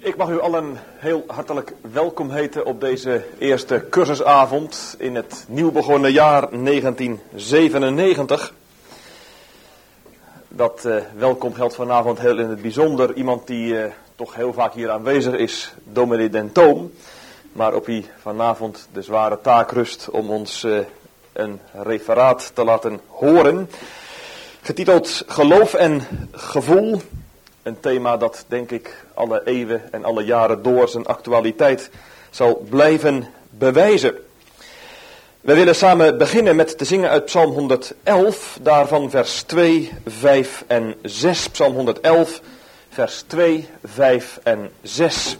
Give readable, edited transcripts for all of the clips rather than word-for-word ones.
Ik mag u allen heel hartelijk welkom heten op deze eerste cursusavond in het nieuw begonnen jaar 1997. Dat welkom geldt vanavond heel in het bijzonder. Iemand die toch heel vaak hier aanwezig is, dominee Den Toom. Maar op wie vanavond de zware taak rust om ons een referaat te laten horen. Getiteld Geloof en Gevoel. Een thema dat, denk ik, alle eeuwen en alle jaren door zijn actualiteit zal blijven bewijzen. We willen samen beginnen met te zingen uit Psalm 111, daarvan vers 2, 5 en 6. Psalm 111, vers 2, 5 en 6.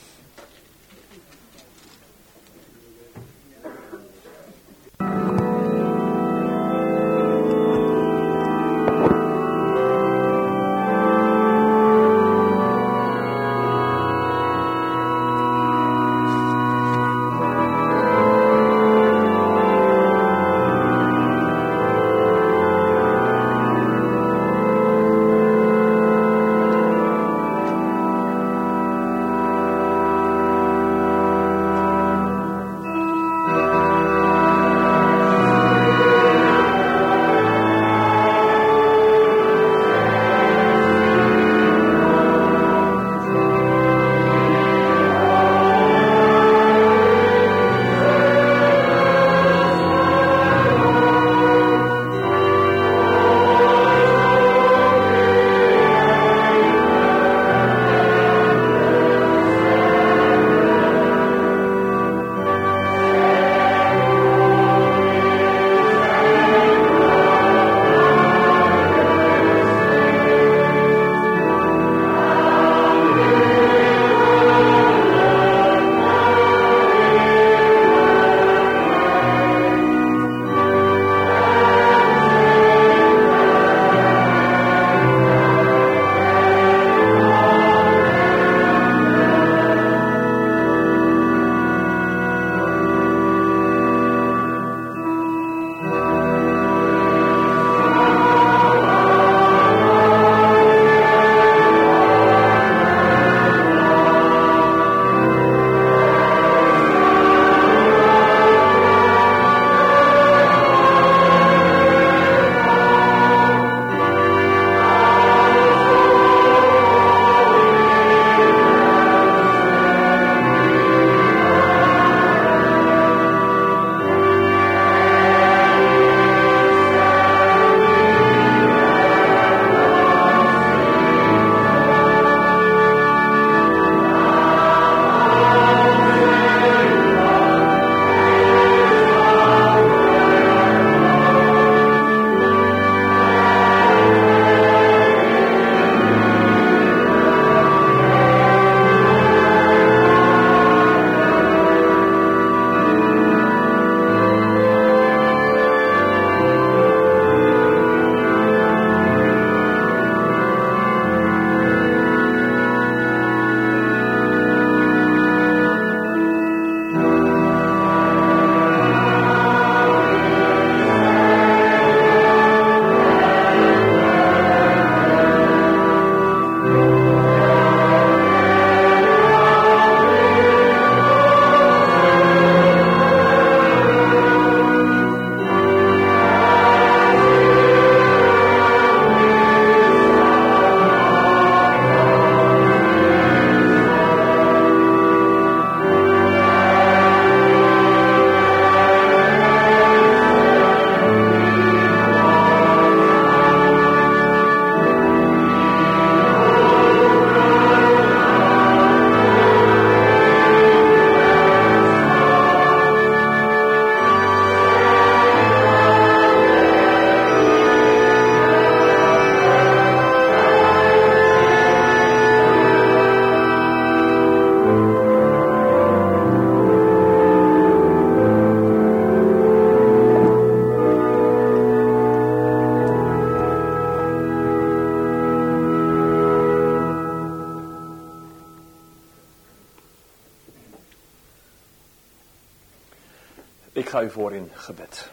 Ik ga u voor in gebed.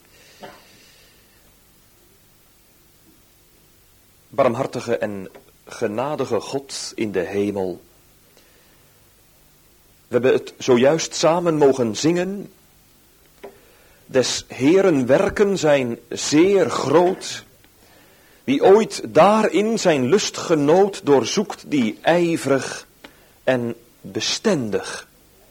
Barmhartige en genadige God in de hemel. We hebben het zojuist samen mogen zingen. Des Heeren werken zijn zeer groot. Wie ooit daarin zijn lust genoot, doorzoekt die ijverig en bestendig.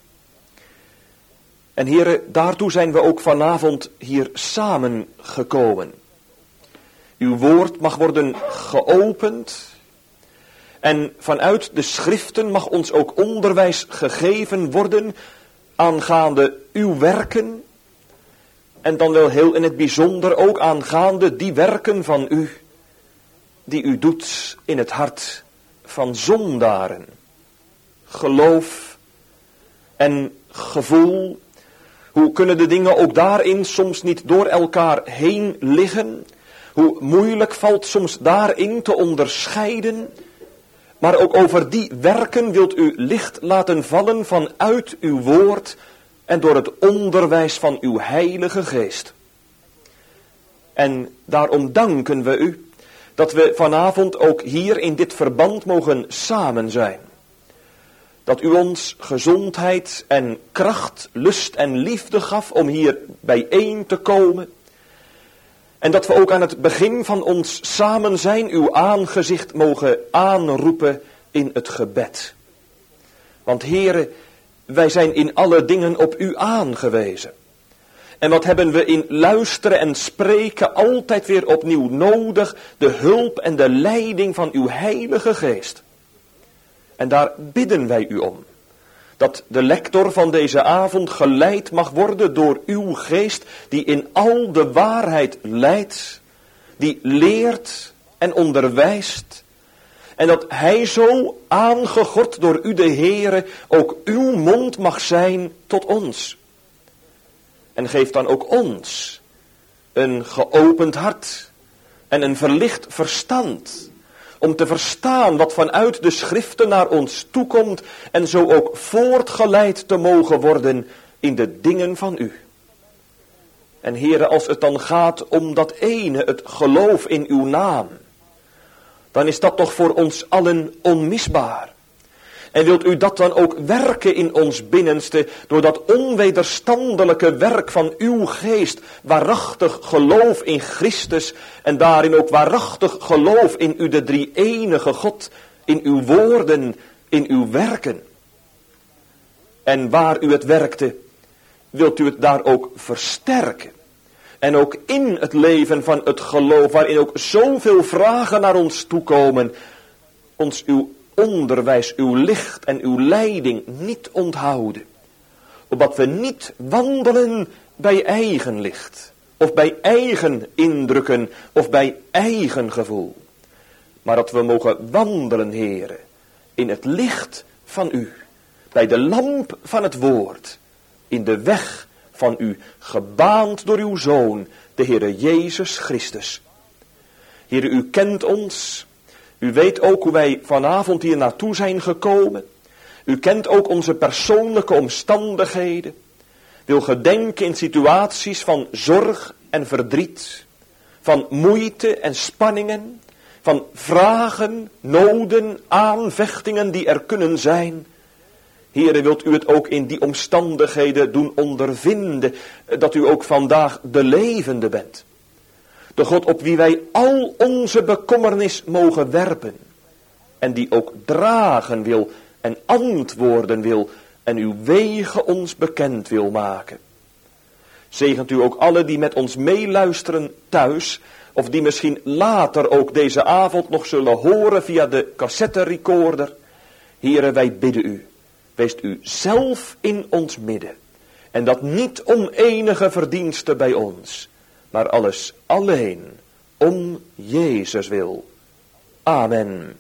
En heren, daartoe zijn we ook vanavond hier samengekomen. Uw woord mag worden geopend. En vanuit de schriften mag ons ook onderwijs gegeven worden aangaande uw werken. En dan wel heel in het bijzonder ook aangaande die werken van u, die u doet in het hart van zondaren. Geloof en gevoel. Hoe kunnen de dingen ook daarin soms niet door elkaar heen liggen? Hoe moeilijk valt soms daarin te onderscheiden? Maar ook over die werken wilt u licht laten vallen vanuit uw woord en door het onderwijs van uw Heilige Geest. En daarom danken we u dat we vanavond ook hier in dit verband mogen samen zijn. Dat u ons gezondheid en kracht, lust en liefde gaf om hier bijeen te komen. En dat we ook aan het begin van ons samen zijn uw aangezicht mogen aanroepen in het gebed. Want Heere, wij zijn in alle dingen op u aangewezen. En wat hebben we in luisteren en spreken altijd weer opnieuw nodig? De hulp en de leiding van uw Heilige Geest. En daar bidden wij u om. Dat de lector van deze avond geleid mag worden door uw geest, die in al de waarheid leidt, die leert en onderwijst. En dat hij zo aangegord door u de Heere ook uw mond mag zijn tot ons. En geef dan ook ons een geopend hart en een verlicht verstand. Om te verstaan wat vanuit de schriften naar ons toekomt en zo ook voortgeleid te mogen worden in de dingen van u. En Heere, als het dan gaat om dat ene, het geloof in uw naam, dan is dat toch voor ons allen onmisbaar. En wilt u dat dan ook werken in ons binnenste, door dat onwederstandelijke werk van uw geest, waarachtig geloof in Christus en daarin ook waarachtig geloof in u de drie-enige God, in uw woorden, in uw werken. En waar u het werkte, wilt u het daar ook versterken. En ook in het leven van het geloof, waarin ook zoveel vragen naar ons toekomen, ons uw onderwijs, uw licht en uw leiding niet onthouden. Opdat we niet wandelen bij eigen licht, of bij eigen indrukken, of bij eigen gevoel. Maar dat we mogen wandelen, Heere, in het licht van u, bij de lamp van het woord, in de weg van u, gebaand door uw Zoon, de Heere Jezus Christus. Heere, u kent ons. U weet ook hoe wij vanavond hier naartoe zijn gekomen. U kent ook onze persoonlijke omstandigheden. Wil gedenken in situaties van zorg en verdriet. Van moeite en spanningen. Van vragen, noden, aanvechtingen die er kunnen zijn. Heere, wilt u het ook in die omstandigheden doen ondervinden. Dat u ook vandaag de levende bent. De God op wie wij al onze bekommernis mogen werpen. En die ook dragen wil en antwoorden wil en uw wegen ons bekend wil maken. Zegent u ook alle die met ons meeluisteren thuis, of die misschien later ook deze avond nog zullen horen via de cassetterecorder. Heere, wij bidden u, weest u zelf in ons midden. En dat niet om enige verdienste bij ons, maar alles alleen om Jezus wil. Amen.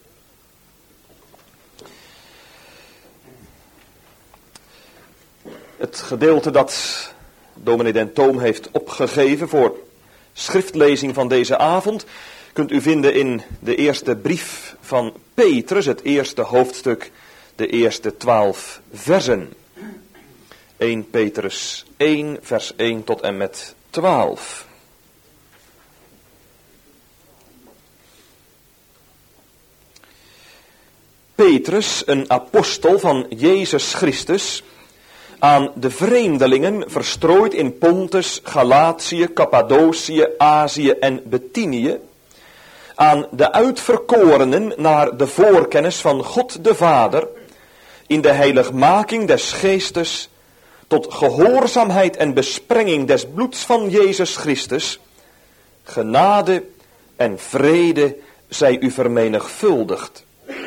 Het gedeelte dat dominee Den Toom heeft opgegeven voor schriftlezing van deze avond kunt u vinden in de eerste brief van Petrus, het eerste hoofdstuk, de eerste 12 versen. 1 Petrus 1, vers 1 tot en met 12. Petrus, een apostel van Jezus Christus, aan de vreemdelingen verstrooid in Pontus, Galatië, Cappadocië, Azië en Bithynië, aan de uitverkorenen naar de voorkennis van God de Vader, in de heiligmaking des geestes, tot gehoorzaamheid en besprenging des bloeds van Jezus Christus, genade en vrede zij u vermenigvuldigd.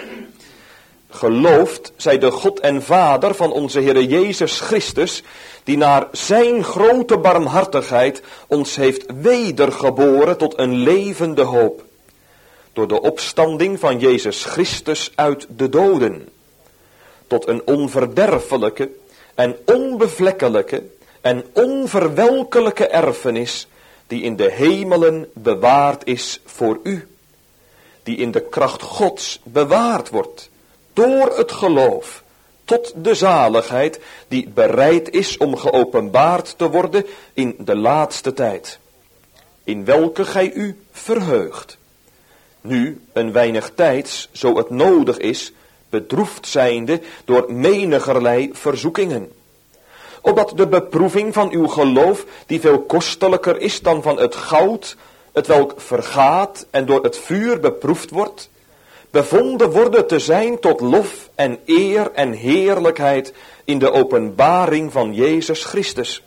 Geloofd zij de God en Vader van onze Heere Jezus Christus, die naar zijn grote barmhartigheid ons heeft wedergeboren tot een levende hoop, door de opstanding van Jezus Christus uit de doden, tot een onverderfelijke en onbevlekkelijke en onverwelkelijke erfenis, die in de hemelen bewaard is voor u, die in de kracht Gods bewaard wordt, door het geloof, tot de zaligheid die bereid is om geopenbaard te worden in de laatste tijd, in welke gij u verheugt. Nu een weinig tijds, zo het nodig is, bedroefd zijnde door menigerlei verzoekingen, opdat de beproeving van uw geloof, die veel kostelijker is dan van het goud, hetwelk vergaat en door het vuur beproefd wordt, bevonden worden te zijn tot lof en eer en heerlijkheid in de openbaring van Jezus Christus,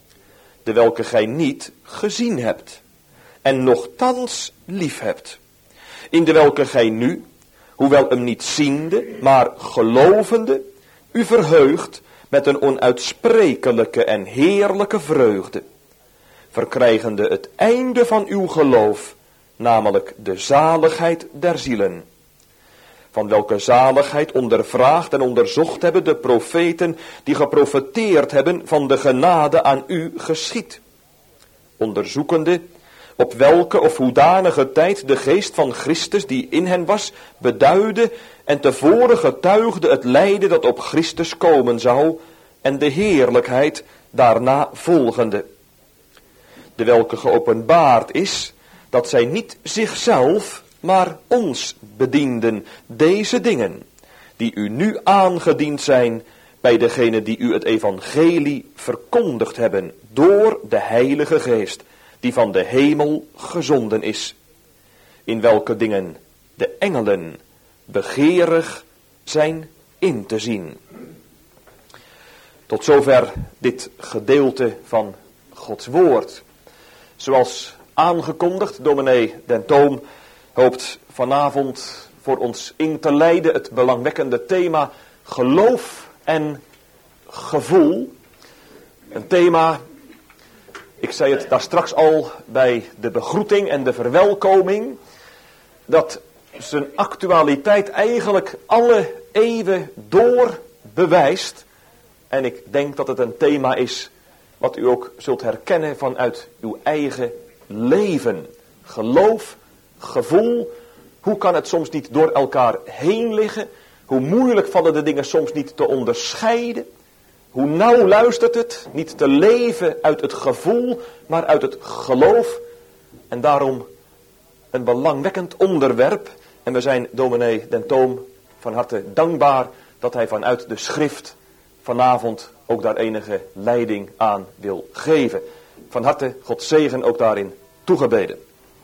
de welke gij niet gezien hebt en nochtans lief hebt, in de welke gij nu, hoewel hem niet ziende, maar gelovende, u verheugt met een onuitsprekelijke en heerlijke vreugde, verkrijgende het einde van uw geloof, namelijk de zaligheid der zielen. Van welke zaligheid ondervraagd en onderzocht hebben de profeten die geprofeteerd hebben van de genade aan u geschied. Onderzoekende op welke of hoedanige tijd de geest van Christus die in hen was beduidde en tevoren getuigde het lijden dat op Christus komen zou en de heerlijkheid daarna volgende. De welke geopenbaard is dat zij niet zichzelf maar ons bedienden, deze dingen, die u nu aangediend zijn bij degene die u het evangelie verkondigd hebben, door de Heilige Geest, die van de hemel gezonden is, in welke dingen de engelen begeerig zijn in te zien. Tot zover dit gedeelte van Gods woord. Zoals aangekondigd, dominee Den Toom hoopt vanavond voor ons in te leiden het belangwekkende thema geloof en gevoel. Een thema, ik zei het daar straks al bij de begroeting en de verwelkoming, dat zijn actualiteit eigenlijk alle eeuwen door bewijst. En ik denk dat het een thema is wat u ook zult herkennen vanuit uw eigen leven. Geloof, gevoel, hoe kan het soms niet door elkaar heen liggen? Hoe moeilijk vallen de dingen soms niet te onderscheiden? Hoe nauw luistert het? Niet te leven uit het gevoel, maar uit het geloof. En daarom een belangwekkend onderwerp. En we zijn dominee Den Toom van harte dankbaar dat hij vanuit de schrift vanavond ook daar enige leiding aan wil geven. Van harte Gods zegen ook daarin toegebeden.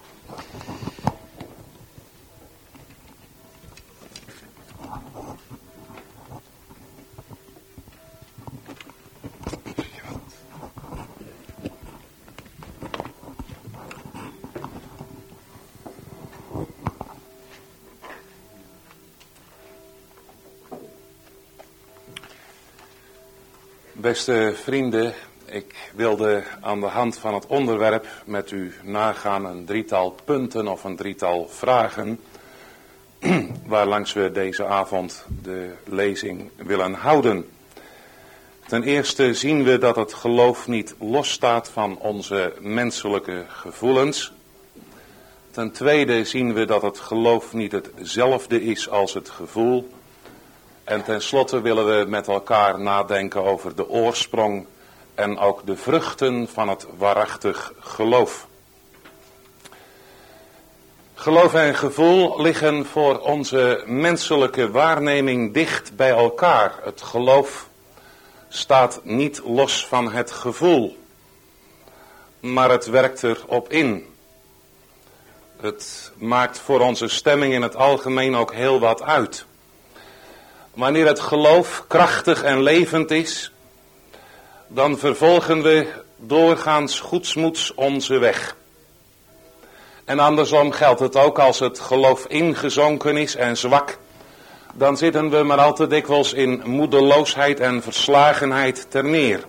Beste vrienden, ik wilde aan de hand van het onderwerp met u nagaan een drietal punten of een drietal vragen, waarlangs we deze avond de lezing willen houden. Ten eerste zien we dat het geloof niet losstaat van onze menselijke gevoelens. Ten tweede zien we dat het geloof niet hetzelfde is als het gevoel. En tenslotte willen we met elkaar nadenken over de oorsprong en ook de vruchten van het waarachtig geloof. Geloof en gevoel liggen voor onze menselijke waarneming dicht bij elkaar. Het geloof staat niet los van het gevoel, maar het werkt erop in. Het maakt voor onze stemming in het algemeen ook heel wat uit. Wanneer het geloof krachtig en levend is, dan vervolgen we doorgaans goedsmoeds onze weg. En andersom geldt het ook als het geloof ingezonken is en zwak, dan zitten we maar al te dikwijls in moedeloosheid en verslagenheid ter neer.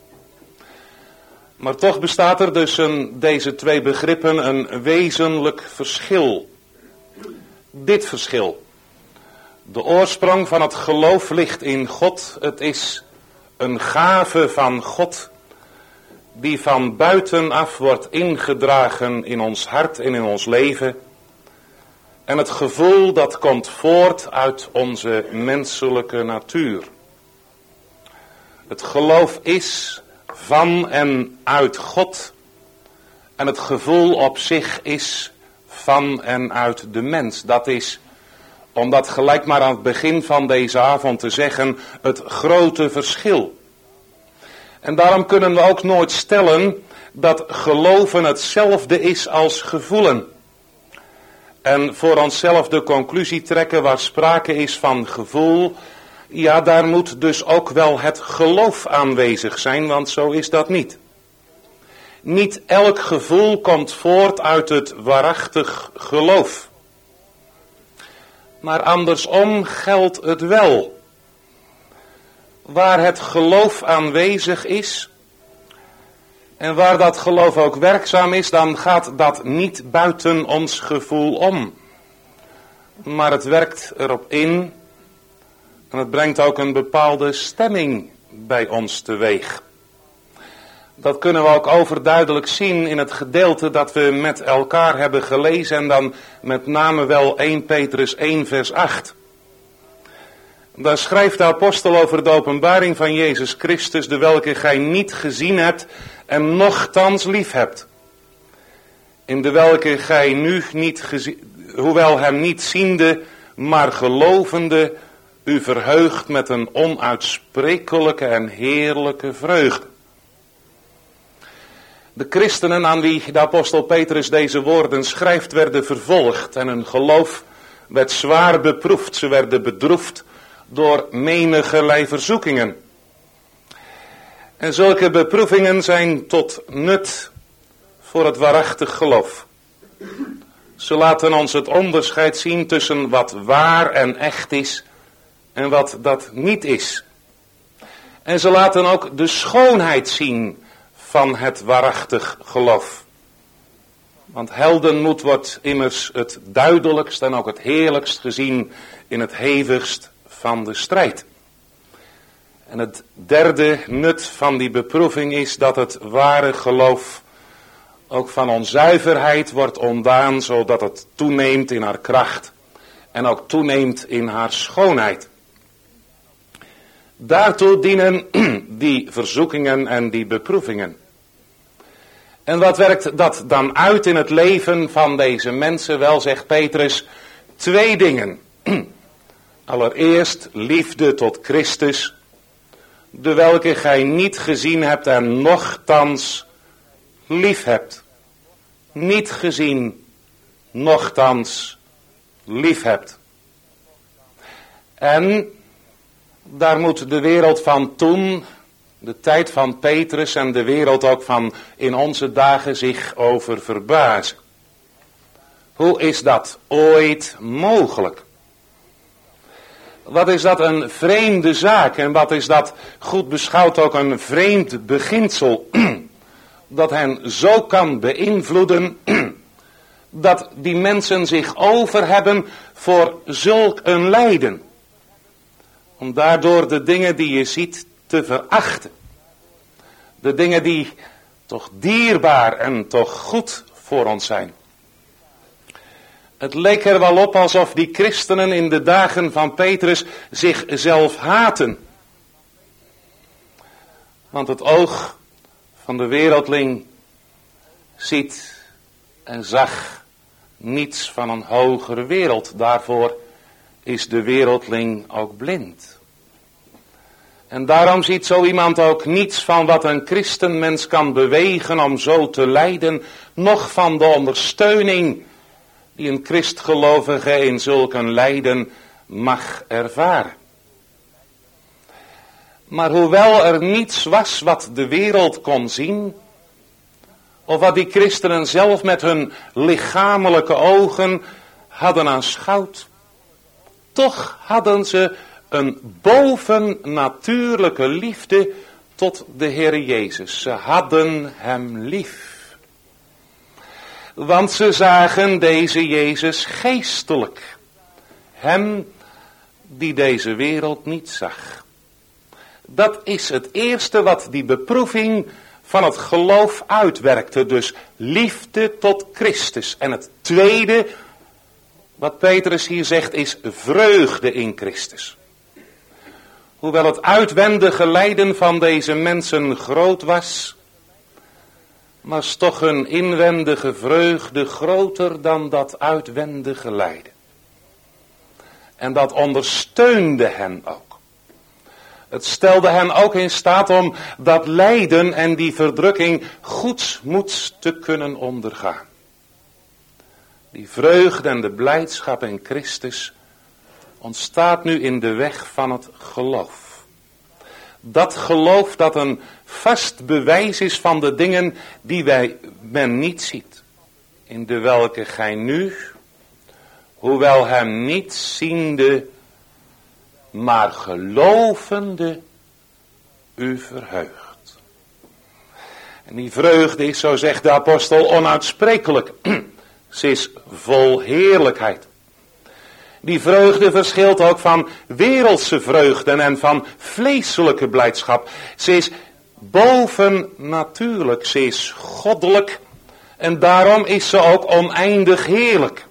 Maar toch bestaat er tussen deze twee begrippen een wezenlijk verschil. Dit verschil. De oorsprong van het geloof ligt in God. Het is een gave van God die van buitenaf wordt ingedragen in ons hart en in ons leven. En het gevoel dat komt voort uit onze menselijke natuur. Het geloof is van en uit God. En het gevoel op zich is van en uit de mens. Dat is, om dat gelijk maar aan het begin van deze avond te zeggen, het grote verschil. En daarom kunnen we ook nooit stellen dat geloven hetzelfde is als gevoelen. En voor onszelf de conclusie trekken waar sprake is van gevoel, ja, daar moet dus ook wel het geloof aanwezig zijn, want zo is dat niet. Niet elk gevoel komt voort uit het waarachtig geloof. Maar andersom geldt het wel. Waar het geloof aanwezig is en waar dat geloof ook werkzaam is, dan gaat dat niet buiten ons gevoel om. Maar het werkt erop in en het brengt ook een bepaalde stemming bij ons teweeg. Dat kunnen we ook overduidelijk zien in het gedeelte dat we met elkaar hebben gelezen en dan met name wel 1 Petrus 1 vers 8. Daar schrijft de apostel over de openbaring van Jezus Christus, de welke gij niet gezien hebt en nochtans lief hebt. In de welke gij nu niet gezien, hoewel hem niet ziende, maar gelovende, u verheugt met een onuitsprekelijke en heerlijke vreugde. De christenen aan wie de apostel Petrus deze woorden schrijft, werden vervolgd en hun geloof werd zwaar beproefd. Ze werden bedroefd door menigerlei verzoekingen. En zulke beproevingen zijn tot nut voor het waarachtig geloof. Ze laten ons het onderscheid zien tussen wat waar en echt is en wat dat niet is. En ze laten ook de schoonheid zien van het waarachtig geloof. Want heldenmoed wordt immers het duidelijkst en ook het heerlijkst gezien in het hevigst van de strijd. En het derde nut van die beproeving is dat het ware geloof ook van onzuiverheid wordt ontdaan, zodat het toeneemt in haar kracht en ook toeneemt in haar schoonheid. Daartoe dienen die verzoekingen en die beproevingen. En wat werkt dat dan uit in het leven van deze mensen? Wel, zegt Petrus, 2 dingen. Allereerst liefde tot Christus, de welke gij niet gezien hebt en nochtans lief hebt. Niet gezien, nochtans lief hebt. En daar moet de wereld van toen, de tijd van Petrus en de wereld ook van in onze dagen zich over verbazen. Hoe is dat ooit mogelijk? Wat is dat een vreemde zaak en wat is dat goed beschouwd ook een vreemd beginsel dat hen zo kan beïnvloeden dat die mensen zich over hebben voor zulk een lijden. Om daardoor de dingen die je ziet te verachten. De dingen die toch dierbaar en toch goed voor ons zijn. Het leek er wel op alsof die christenen in de dagen van Petrus zichzelf haten. Want het oog van de wereldling ziet en zag niets van een hogere wereld. Daarvoor is de wereldling ook blind. En daarom ziet zo iemand ook niets van wat een christenmens kan bewegen om zo te lijden, noch van de ondersteuning die een christgelovige in zulk een lijden mag ervaren. Maar hoewel er niets was wat de wereld kon zien, of wat die christenen zelf met hun lichamelijke ogen hadden aanschouwd, toch hadden ze een bovennatuurlijke liefde tot de Heer Jezus. Ze hadden hem lief. Want ze zagen deze Jezus geestelijk. Hem die deze wereld niet zag. Dat is het eerste wat die beproeving van het geloof uitwerkte. Dus liefde tot Christus. En het tweede, wat Petrus hier zegt, is vreugde in Christus. Hoewel het uitwendige lijden van deze mensen groot was, was toch hun inwendige vreugde groter dan dat uitwendige lijden. En dat ondersteunde hen ook. Het stelde hen ook in staat om dat lijden en die verdrukking goedsmoeds te kunnen ondergaan. Die vreugde en de blijdschap in Christus ontstaat nu in de weg van het geloof. Dat geloof dat een vast bewijs is van de dingen die men niet ziet. In de welke gij nu, hoewel hem niet ziende, maar gelovende, u verheugt. En die vreugde is, zo zegt de apostel, onuitsprekelijk. Ze is vol heerlijkheid. Die vreugde verschilt ook van wereldse vreugden en van vleeselijke blijdschap. Ze is bovennatuurlijk, ze is goddelijk en daarom is ze ook oneindig heerlijk.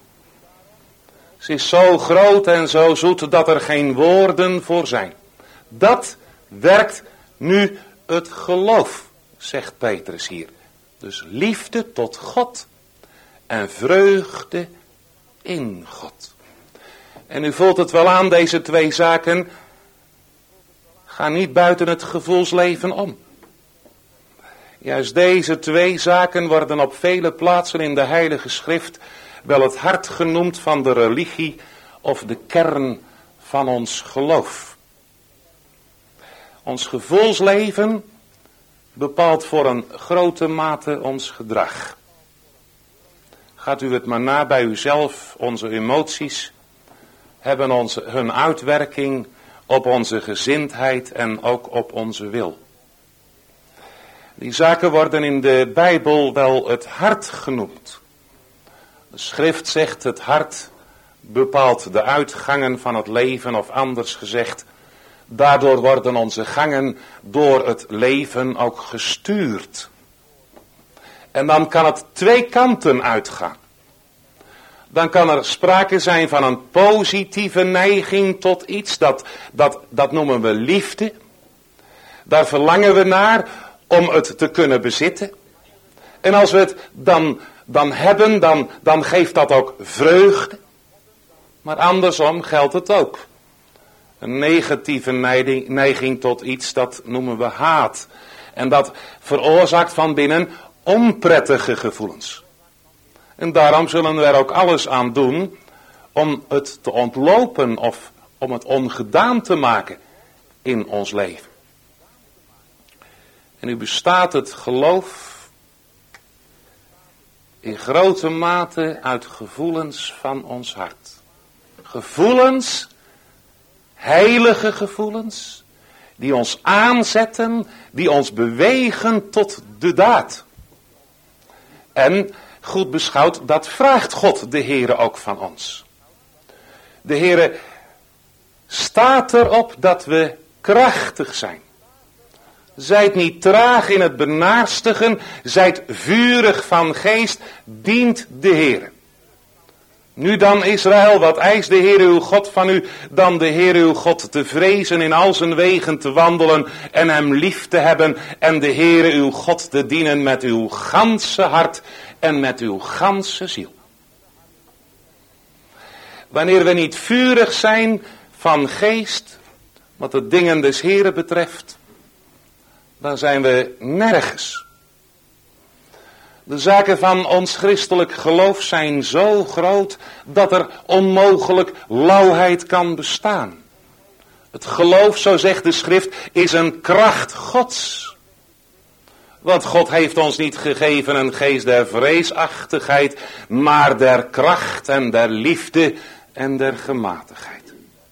Ze is zo groot en zo zoet dat er geen woorden voor zijn. Dat werkt nu het geloof, zegt Petrus hier. Dus liefde tot God en vreugde in God. En u voelt het wel aan, deze twee zaken gaan niet buiten het gevoelsleven om. Juist deze twee zaken worden op vele plaatsen in de Heilige Schrift wel het hart genoemd van de religie of de kern van ons geloof. Ons gevoelsleven bepaalt voor een grote mate ons gedrag. Gaat u het maar na bij uzelf, onze emoties hebben hun uitwerking op onze gezindheid en ook op onze wil. Die zaken worden in de Bijbel wel het hart genoemd. De schrift zegt het hart bepaalt de uitgangen van het leven, of anders gezegd, daardoor worden onze gangen door het leven ook gestuurd. En dan kan het twee kanten uitgaan. Dan kan er sprake zijn van een positieve neiging tot iets, dat noemen we liefde. Daar verlangen we naar om het te kunnen bezitten. En als we het dan hebben, dan geeft dat ook vreugde. Maar andersom geldt het ook. Een negatieve neiging tot iets, dat noemen we haat. En dat veroorzaakt van binnen onprettige gevoelens. En daarom zullen we er ook alles aan doen om het te ontlopen of om het ongedaan te maken in ons leven. En nu bestaat het geloof in grote mate uit gevoelens van ons hart. Gevoelens, heilige gevoelens, die ons aanzetten, die ons bewegen tot de daad. En goed beschouwd, dat vraagt God de Heere ook van ons. De Heere staat erop dat we krachtig zijn. Zijt niet traag in het benaarstigen, zijt vurig van geest, dient de Heere. Nu dan Israël, wat eist de Heere uw God van u, dan de Heere uw God te vrezen, in al zijn wegen te wandelen en hem lief te hebben en de Heere uw God te dienen met uw ganse hart en met uw ganse ziel. wanneer we niet vurig zijn van geest, wat de dingen des Heren betreft, dan zijn we nergens. De zaken van ons christelijk geloof zijn zo groot dat er onmogelijk lauwheid kan bestaan. Het geloof, zo zegt de schrift, is een kracht Gods. Want God heeft ons niet gegeven een geest der vreesachtigheid, maar der kracht en der liefde en der gematigheid.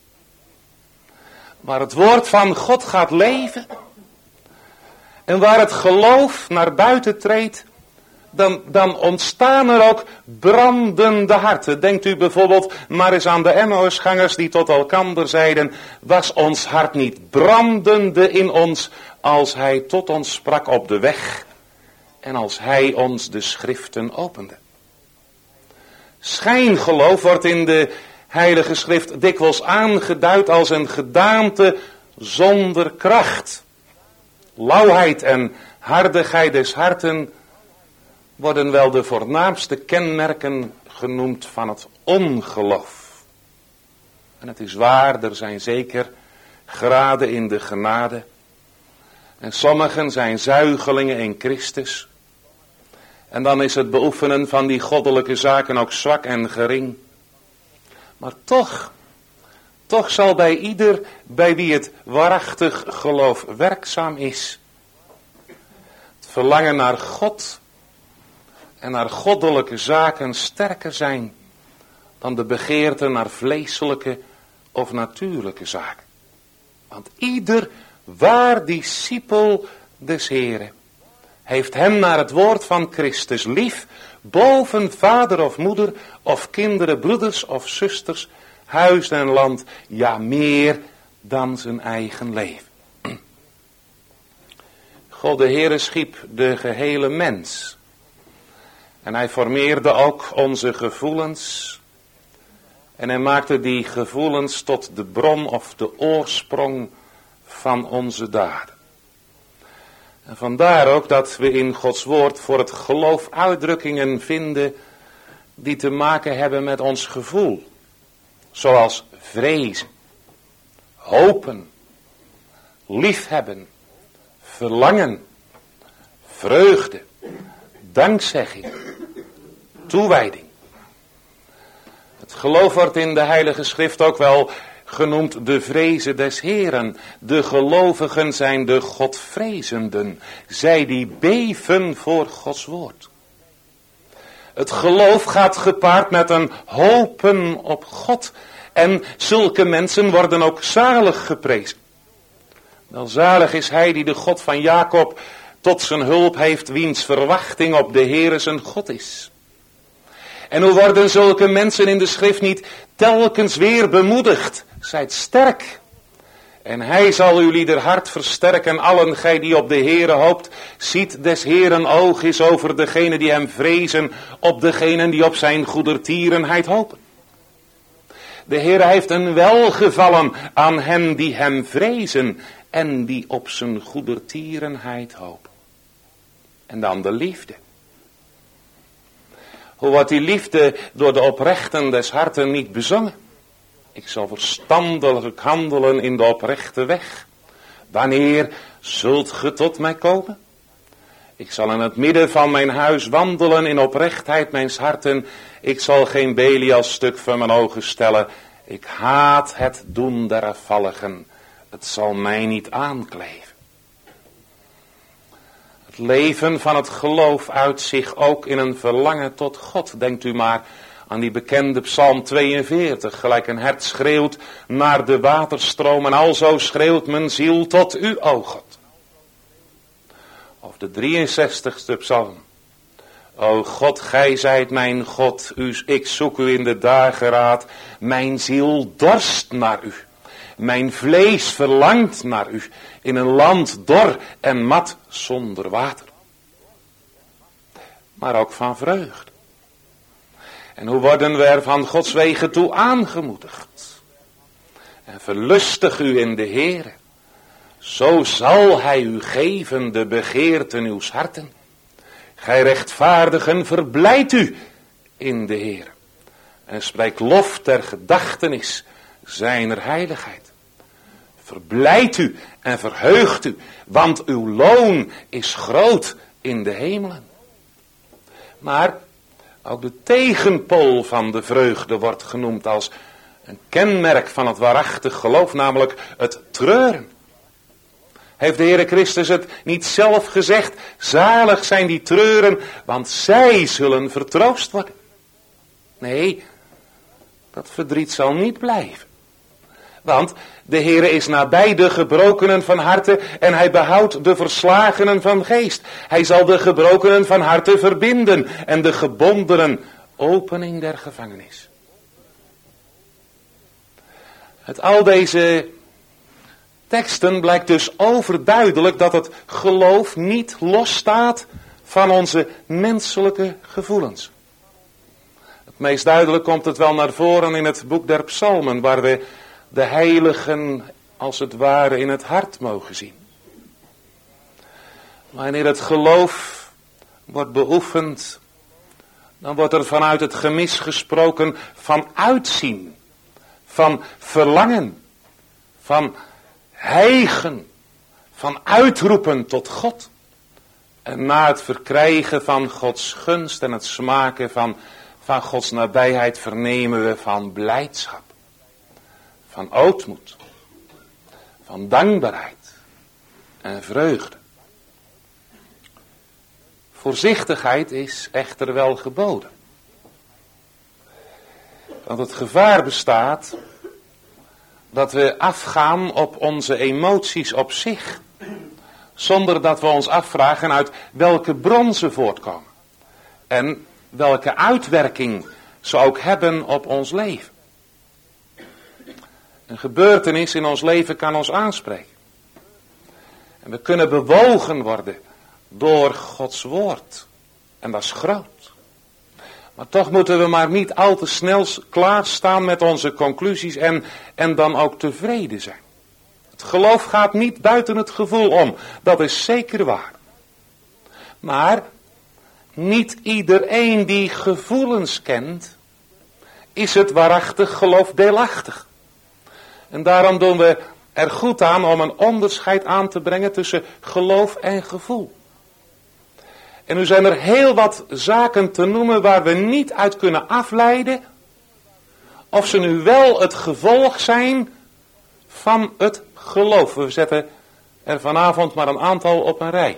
Waar het woord van God gaat leven en waar het geloof naar buiten treedt, dan ontstaan er ook brandende harten. Denkt u bijvoorbeeld maar eens aan de Emmausgangers die tot elkander zeiden: was ons hart niet brandende in ons als hij tot ons sprak op de weg en als hij ons de schriften opende. Schijngeloof wordt in de Heilige Schrift dikwijls aangeduid als een gedaante zonder kracht. Lauwheid en hardigheid des harten worden wel de voornaamste kenmerken genoemd van het ongeloof. En het is waar, er zijn zeker graden in de genade. En sommigen zijn zuigelingen in Christus. En dan is het beoefenen van die goddelijke zaken ook zwak en gering. Maar toch zal bij ieder bij wie het waarachtig geloof werkzaam is, het verlangen naar God en naar goddelijke zaken sterker zijn dan de begeerte naar vleeselijke of natuurlijke zaken. Want ieder waar discipel des Heren heeft hem naar het woord van Christus lief, boven vader of moeder of kinderen, broeders of zusters, huis en land, ja meer dan zijn eigen leven. God de Heere schiep de gehele mens. En hij formeerde ook onze gevoelens. En hij maakte die gevoelens tot de bron of de oorsprong van onze daden. En vandaar ook dat we in Gods woord voor het geloof uitdrukkingen vinden die te maken hebben met ons gevoel. Zoals vrezen, hopen, liefhebben, verlangen, vreugde, dankzegging, toewijding. Het geloof wordt in de Heilige Schrift ook wel genoemd de vrezen des Heren. De gelovigen zijn de Godvrezenden, zij die beven voor Gods woord. Het geloof gaat gepaard met een hopen op God. En zulke mensen worden ook zalig geprezen. Welzalig is hij die de God van Jacob tot zijn hulp heeft, wiens verwachting op de Heere zijn God is. En hoe worden zulke mensen in de schrift niet telkens weer bemoedigd? Zijt sterk. En hij zal uw lieder hart versterken, allen gij die op de Heere hoopt. Ziet des Heeren oog is over degenen die hem vrezen, op degenen die op zijn goedertierenheid hopen. De Heere heeft een welgevallen aan hen die hem vrezen en die op zijn goedertierenheid hopen. En dan de liefde. Hoe wordt die liefde door de oprechten des harten niet bezongen? Ik zal verstandelijk handelen in de oprechte weg. Wanneer zult ge tot mij komen? Ik zal in het midden van mijn huis wandelen in oprechtheid mijns harten. Ik zal geen Belial stuk van mijn ogen stellen. Ik haat het doen der afvalligen. Het zal mij niet aankleven. Het leven van het geloof uit zich ook in een verlangen tot God. Denkt u maar aan die bekende Psalm 42. Gelijk een hert schreeuwt naar de waterstroom. En alzo schreeuwt mijn ziel tot u, o God. Of de 63ste Psalm. O God, gij zijt mijn God. Ik zoek u in de dageraad. Mijn ziel dorst naar u. Mijn vlees verlangt naar u. In een land dor en mat zonder water. Maar ook van vreugde. En hoe worden we er van Gods wegen toe aangemoedigd? En verlustig u in de Heere. Zo zal hij u geven de begeerten uws harten. Gij rechtvaardigen, verblijd u in de Heere. en spreek lof ter gedachtenis zijner heiligheid. Verblijd u en verheugt u, want uw loon is groot in de hemelen. Maar ook de tegenpool van de vreugde wordt genoemd als een kenmerk van het waarachtig geloof, namelijk het treuren. Heeft de Heere Christus het niet zelf gezegd? Zalig zijn die treuren, want zij zullen vertroost worden. Nee, dat verdriet zal niet blijven. Want de Heere is nabij de gebrokenen van harte en hij behoudt de verslagenen van geest. Hij zal de gebrokenen van harte verbinden en de gebondenen opening der gevangenis. Uit al deze teksten blijkt dus overduidelijk dat het geloof niet losstaat van onze menselijke gevoelens. Het meest duidelijk komt het wel naar voren in het boek der Psalmen, waar we de heiligen als het ware in het hart mogen zien. Wanneer het geloof wordt beoefend, dan wordt er vanuit het gemis gesproken van uitzien, van verlangen, van hijgen, van uitroepen tot God. En na het verkrijgen van Gods gunst en het smaken van Gods nabijheid vernemen we van blijdschap, van ootmoed, van dankbaarheid en vreugde. Voorzichtigheid is echter wel geboden. Want het gevaar bestaat dat we afgaan op onze emoties op zich, zonder dat we ons afvragen uit welke bron ze voortkomen en welke uitwerking ze ook hebben op ons leven. Een gebeurtenis in ons leven kan ons aanspreken. En we kunnen bewogen worden door Gods woord. En dat is groot. Maar toch moeten we maar niet al te snel klaarstaan met onze conclusies en dan ook tevreden zijn. Het geloof gaat niet buiten het gevoel om. Dat is zeker waar. Maar niet iedereen die gevoelens kent, is het waarachtig geloof deelachtig. En daarom doen we er goed aan om een onderscheid aan te brengen tussen geloof en gevoel. En nu zijn er heel wat zaken te noemen waar we niet uit kunnen afleiden of ze nu wel het gevolg zijn van het geloof. We zetten er vanavond maar een aantal op een rij.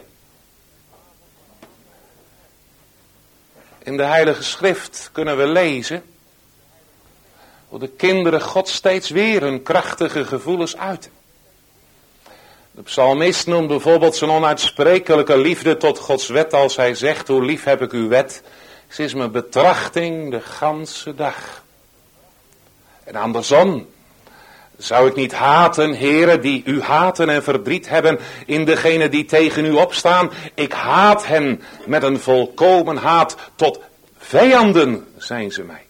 In de Heilige Schrift kunnen we lezen hoe de kinderen God steeds weer hun krachtige gevoelens uiten. De psalmist noemt bijvoorbeeld zijn onuitsprekelijke liefde tot Gods wet als hij zegt: hoe lief heb ik uw wet, ze is mijn betrachting de ganse dag. En andersom, zou ik niet haten, heren, die u haten en verdriet hebben in degenen die tegen u opstaan. Ik haat hen met een volkomen haat, tot vijanden zijn ze mij.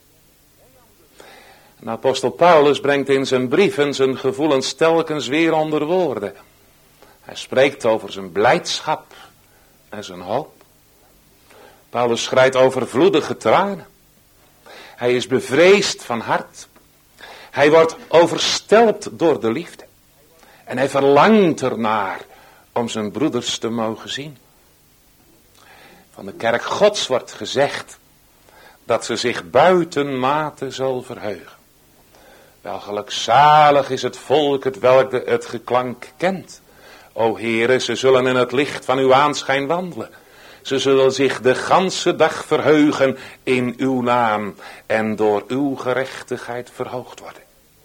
En apostel Paulus brengt in zijn brieven zijn gevoelens telkens weer onder woorden. Hij spreekt over zijn blijdschap en zijn hoop. Paulus schrijdt overvloedige tranen. Hij is bevreesd van hart. Hij wordt overstelpt door de liefde. En hij verlangt ernaar om zijn broeders te mogen zien. Van de kerk Gods wordt gezegd dat ze zich buitenmate zal verheugen. Wel gelukzalig is het volk het welk het geklank kent. O Heere, ze zullen in het licht van uw aanschijn wandelen. Ze zullen zich de ganse dag verheugen in uw naam en door uw gerechtigheid verhoogd worden.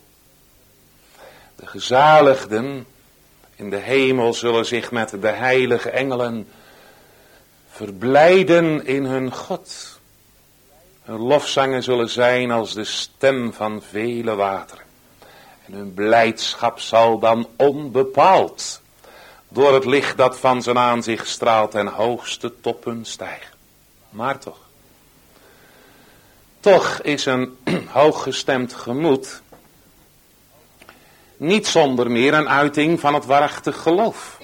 De gezaligden in de hemel zullen zich met de heilige engelen verblijden in hun God. Hun lofzangen zullen zijn als de stem van vele wateren. En hun blijdschap zal dan onbepaald door het licht dat van zijn aanzicht straalt ten hoogste toppen stijgen. Maar toch is een hooggestemd gemoed niet zonder meer een uiting van het waarachtig geloof.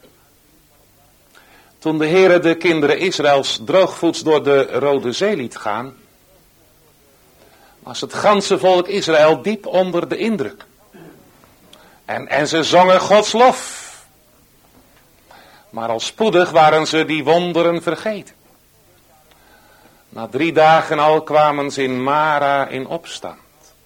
Toen de Heere de kinderen Israëls droogvoets door de Rode Zee liet gaan, was het ganse volk Israël diep onder de indruk. En ze zongen Gods lof. Maar al spoedig waren ze die wonderen vergeten. Na 3 dagen al kwamen ze in Mara in opstand.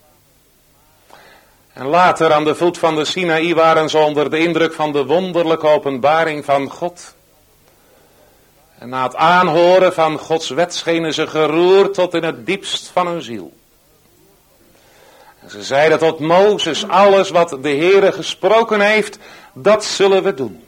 En later aan de voet van de Sinaï waren ze onder de indruk van de wonderlijke openbaring van God. En na het aanhoren van Gods wet schenen ze geroerd tot in het diepst van hun ziel. En ze zeiden tot Mozes, alles wat de Heere gesproken heeft, dat zullen we doen.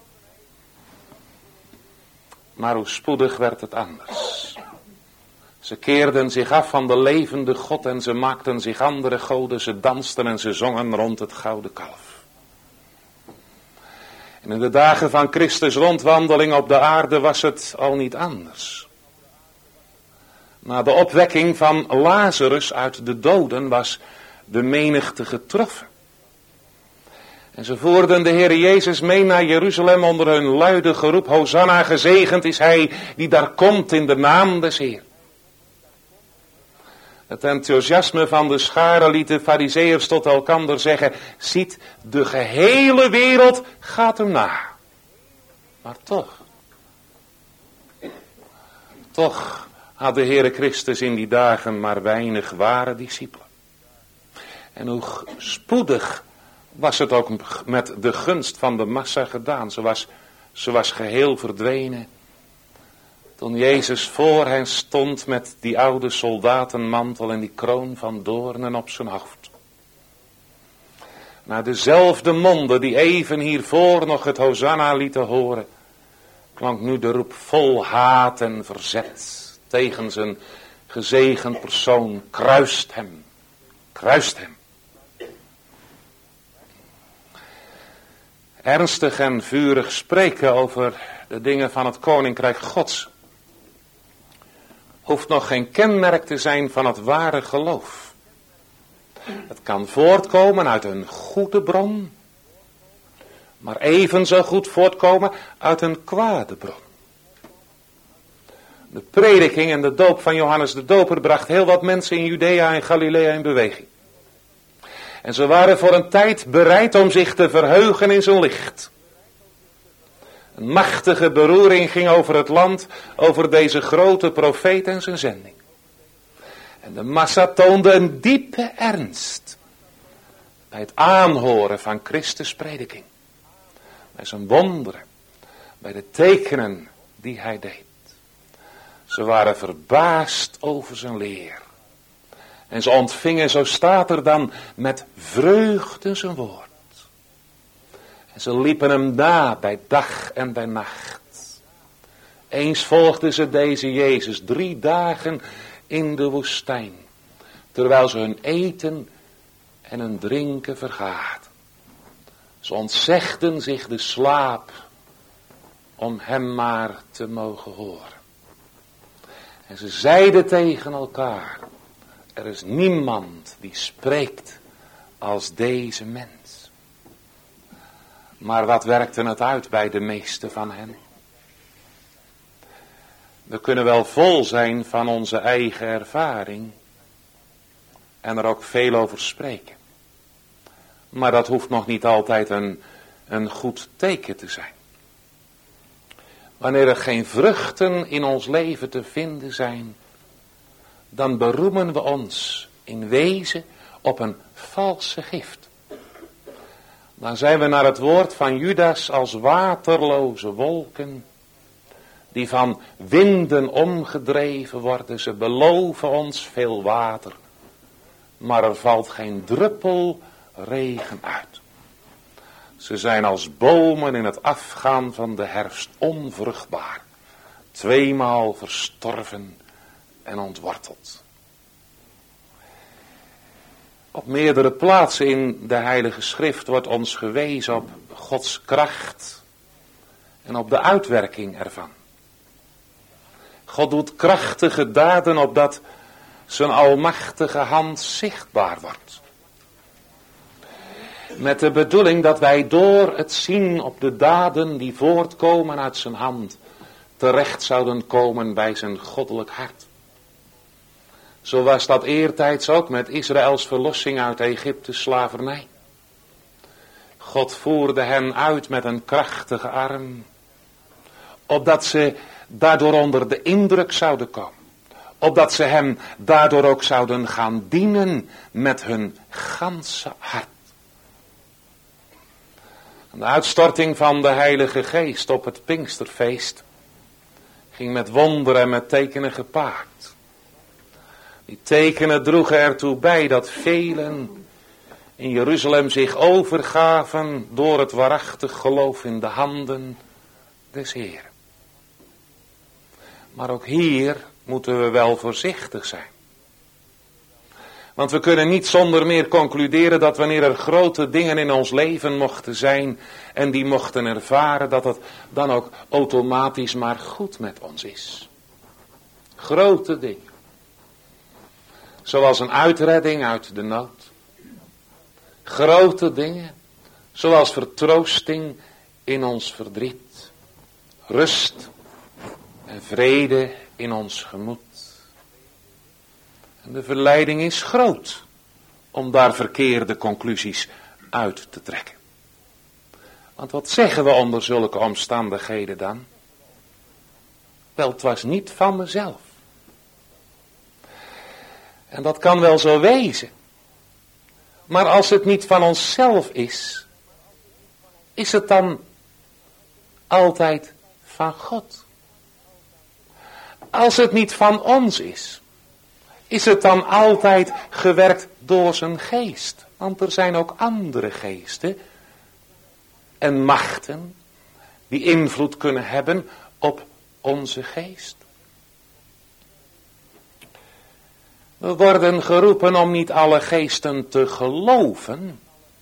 Maar hoe spoedig werd het anders. Ze keerden zich af van de levende God en ze maakten zich andere goden, ze dansten en ze zongen rond het gouden kalf. En in de dagen van Christus rondwandeling op de aarde was het al niet anders. Na de opwekking van Lazarus uit de doden was de menigte getroffen. En ze voerden de Heer Jezus mee naar Jeruzalem onder hun luide geroep, Hosanna, gezegend is hij die daar komt in de naam des Heer. Het enthousiasme van de schare liet de Farizeeërs tot elkander zeggen, ziet, de gehele wereld gaat hem na. Maar toch had de Heere Christus in die dagen maar weinig ware discipelen. En hoe spoedig was het ook met de gunst van de massa gedaan. Ze was geheel verdwenen. Toen Jezus voor hen stond met die oude soldatenmantel en die kroon van doornen op zijn hoofd. Naar dezelfde monden die even hiervoor nog het Hosanna lieten horen, klonk nu de roep vol haat en verzet tegen zijn gezegend persoon. Kruist hem, kruist hem. Ernstig en vurig spreken over de dingen van het koninkrijk Gods hoeft nog geen kenmerk te zijn van het ware geloof. Het kan voortkomen uit een goede bron, maar evenzo goed voortkomen uit een kwade bron. De prediking en de doop van Johannes de Doper bracht heel wat mensen in Judea en Galilea in beweging. En ze waren voor een tijd bereid om zich te verheugen in zijn licht. Een machtige beroering ging over het land, over deze grote profeet en zijn zending. En de massa toonde een diepe ernst bij het aanhoren van Christus' prediking. Bij zijn wonderen, bij de tekenen die hij deed. Ze waren verbaasd over zijn leer. En ze ontvingen, zo staat er dan, met vreugde zijn woord. En ze liepen hem na bij dag en bij nacht. Eens volgden ze deze Jezus 3 dagen in de woestijn, terwijl ze hun eten en hun drinken vergaten. Ze ontzegden zich de slaap om hem maar te mogen horen. En ze zeiden tegen elkaar, er is niemand die spreekt als deze mens. Maar wat werkte het uit bij de meeste van hen? We kunnen wel vol zijn van onze eigen ervaring en er ook veel over spreken. Maar dat hoeft nog niet altijd een goed teken te zijn. Wanneer er geen vruchten in ons leven te vinden zijn, dan beroemen we ons in wezen op een valse gift. Dan zijn we naar het woord van Judas als waterloze wolken, die van winden omgedreven worden. Ze beloven ons veel water, maar er valt geen druppel regen uit. Ze zijn als bomen in het afgaan van de herfst onvruchtbaar, 2-maal verstorven en ontworteld. Op meerdere plaatsen in de Heilige Schrift wordt ons gewezen op Gods kracht en op de uitwerking ervan. God doet krachtige daden opdat zijn almachtige hand zichtbaar wordt. Met de bedoeling dat wij door het zien op de daden die voortkomen uit zijn hand terecht zouden komen bij zijn goddelijk hart. Zo was dat eertijds ook met Israëls verlossing uit Egypte slavernij. God voerde hen uit met een krachtige arm, opdat ze daardoor onder de indruk zouden komen. Opdat ze hem daardoor ook zouden gaan dienen met hun ganse hart. De uitstorting van de Heilige Geest op het Pinksterfeest ging met wonderen en met tekenen gepaard. Die tekenen droegen ertoe bij dat velen in Jeruzalem zich overgaven door het waarachtig geloof in de handen des Heeren. Maar ook hier moeten we wel voorzichtig zijn. Want we kunnen niet zonder meer concluderen dat wanneer er grote dingen in ons leven mochten zijn en die mochten ervaren, dat het dan ook automatisch maar goed met ons is. Grote dingen. Zoals een uitredding uit de nood. Grote dingen, zoals vertroosting in ons verdriet. Rust en vrede in ons gemoed. En de verleiding is groot om daar verkeerde conclusies uit te trekken. Want wat zeggen we onder zulke omstandigheden dan? Wel, het was niet van mezelf. En dat kan wel zo wezen. Maar als het niet van onszelf is het dan altijd van God? Als het niet van ons is het dan altijd gewerkt door zijn geest? Want er zijn ook andere geesten en machten die invloed kunnen hebben op onze geest. We worden geroepen om niet alle geesten te geloven,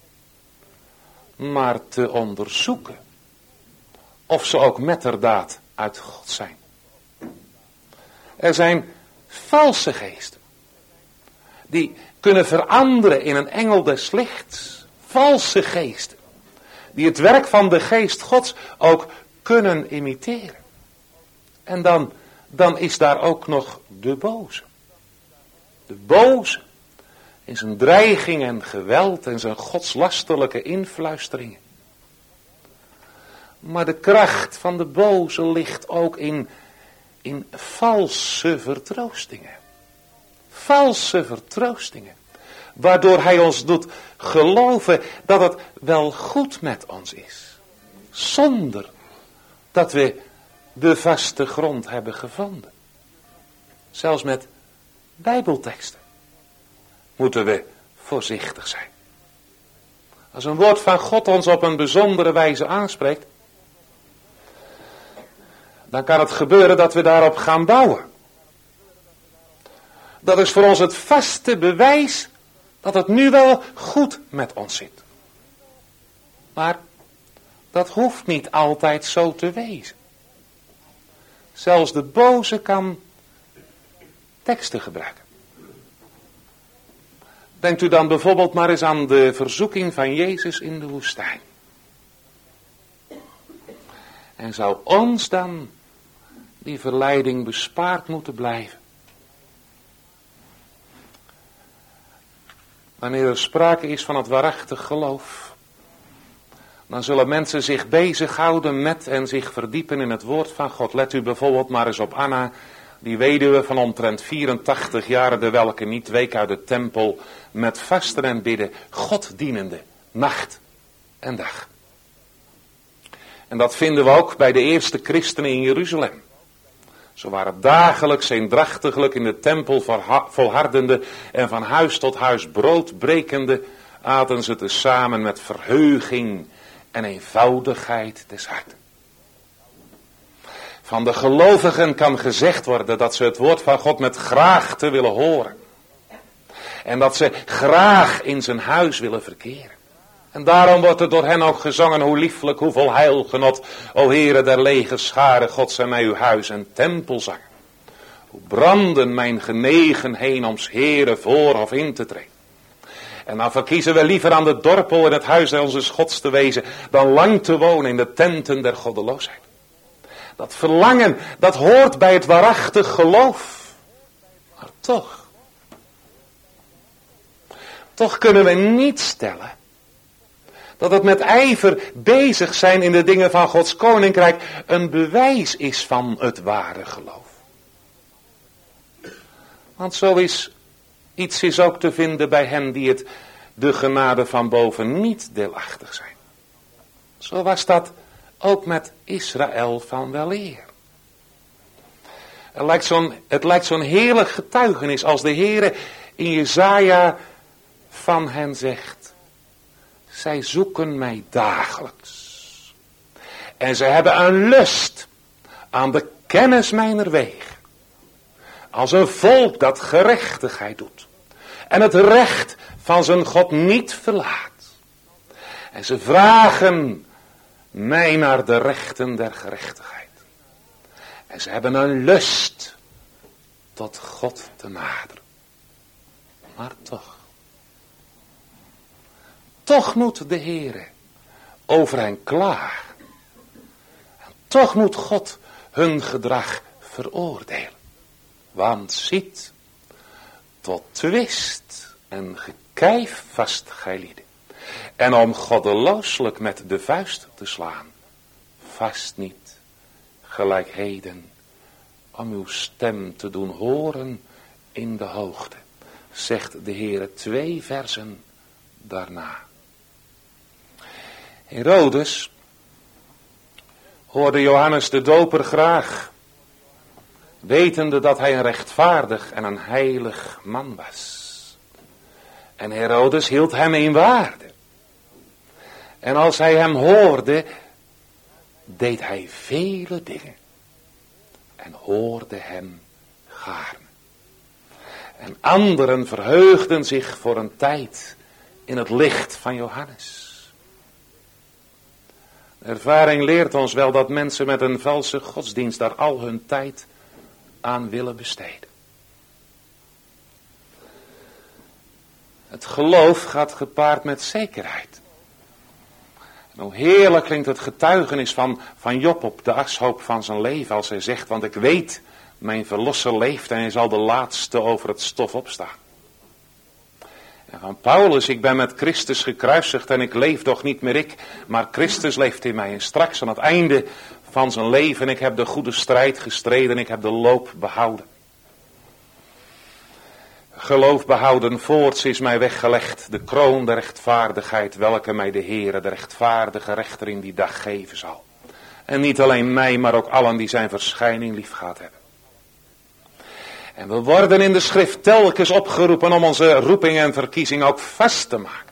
maar te onderzoeken of ze ook metterdaad uit God zijn. Er zijn valse geesten die kunnen veranderen in een engel des lichts. Valse geesten die het werk van de geest Gods ook kunnen imiteren. En dan is daar ook nog de boze. De boze in zijn dreiging en geweld en zijn godslasterlijke influisteringen. Maar de kracht van de boze ligt ook in valse vertroostingen. Valse vertroostingen. Waardoor hij ons doet geloven dat het wel goed met ons is. Zonder dat we de vaste grond hebben gevonden. Zelfs met Bijbelteksten moeten we voorzichtig zijn. Als een woord van God ons op een bijzondere wijze aanspreekt, dan kan het gebeuren dat we daarop gaan bouwen. Dat is voor ons het vaste bewijs dat het nu wel goed met ons zit. Maar dat hoeft niet altijd zo te wezen. Zelfs de boze kan teksten gebruiken. Denkt u dan bijvoorbeeld maar eens aan de verzoeking van Jezus in de woestijn. En zou ons dan die verleiding bespaard moeten blijven? Wanneer er sprake is van het waarachtig geloof, dan zullen mensen zich bezighouden met en zich verdiepen in het woord van God. Let u bijvoorbeeld maar eens op Anna, die weduwe van omtrent 84 jaar, de welke niet week uit de tempel, met vasten en bidden, God dienende, nacht en dag. En dat vinden we ook bij de eerste christenen in Jeruzalem. Ze waren dagelijks eendrachtiglijk in de tempel volhardende en van huis tot huis brood brekende, aten ze tezamen met verheuging en eenvoudigheid des harten. Van de gelovigen kan gezegd worden dat ze het woord van God met graagte willen horen. En dat ze graag in zijn huis willen verkeren. En daarom wordt er door hen ook gezongen, hoe lieflijk, hoeveel heilgenot, o Heere der legerscharen, God zij mij uw huis en tempel zangen. Hoe branden mijn genegen heen om 's Heere voor of in te treden. En dan verkiezen we liever aan de dorpel in het huis onze Gods te wezen, dan lang te wonen in de tenten der goddeloosheid. Dat verlangen, dat hoort bij het waarachtig geloof. Maar toch, Toch kunnen we niet stellen dat het met ijver bezig zijn in de dingen van Gods koninkrijk een bewijs is van het ware geloof. Want zo is iets ook te vinden bij hen die het de genade van boven niet deelachtig zijn. Zo was dat ook met Israël van weleer. Het lijkt zo'n heerlijk getuigenis als de Heere in Jesaja van hen zegt: zij zoeken mij dagelijks. En zij hebben een lust aan de kennis mijner wegen. Als een volk dat gerechtigheid doet. En het recht van zijn God niet verlaat. En ze vragen mij naar de rechten der gerechtigheid. En ze hebben een lust tot God te naderen. Maar toch moet de Heere over hen klagen. En toch moet God hun gedrag veroordelen. Want ziet, tot twist en gekijf vast gijlieden. En om goddelooselijk met de vuist te slaan, vast niet, gelijk heden, om uw stem te doen horen in de hoogte, zegt de Heere 2 versen daarna. Herodes hoorde Johannes de Doper graag, wetende dat hij een rechtvaardig en een heilig man was. En Herodes hield hem in waarde. En als hij hem hoorde, deed hij vele dingen. En hoorde hem gaarne. En anderen verheugden zich voor een tijd in het licht van Johannes. De ervaring leert ons wel dat mensen met een valse godsdienst daar al hun tijd aan willen besteden. Het geloof gaat gepaard met zekerheid. En hoe heerlijk klinkt het getuigenis van Job op de ashoop van zijn leven als hij zegt: want ik weet, mijn verlosser leeft en hij zal de laatste over het stof opstaan. En van Paulus: ik ben met Christus gekruisigd en ik leef toch niet meer ik, maar Christus leeft in mij. En straks aan het einde van zijn leven, ik heb de goede strijd gestreden, ik heb de loop behouden. Geloof behouden voorts is mij weggelegd, de kroon der rechtvaardigheid, welke mij de Heere, de rechtvaardige rechter, in die dag geven zal. En niet alleen mij, maar ook allen die zijn verschijning lief gehad hebben. En we worden in de schrift telkens opgeroepen om onze roeping en verkiezing ook vast te maken.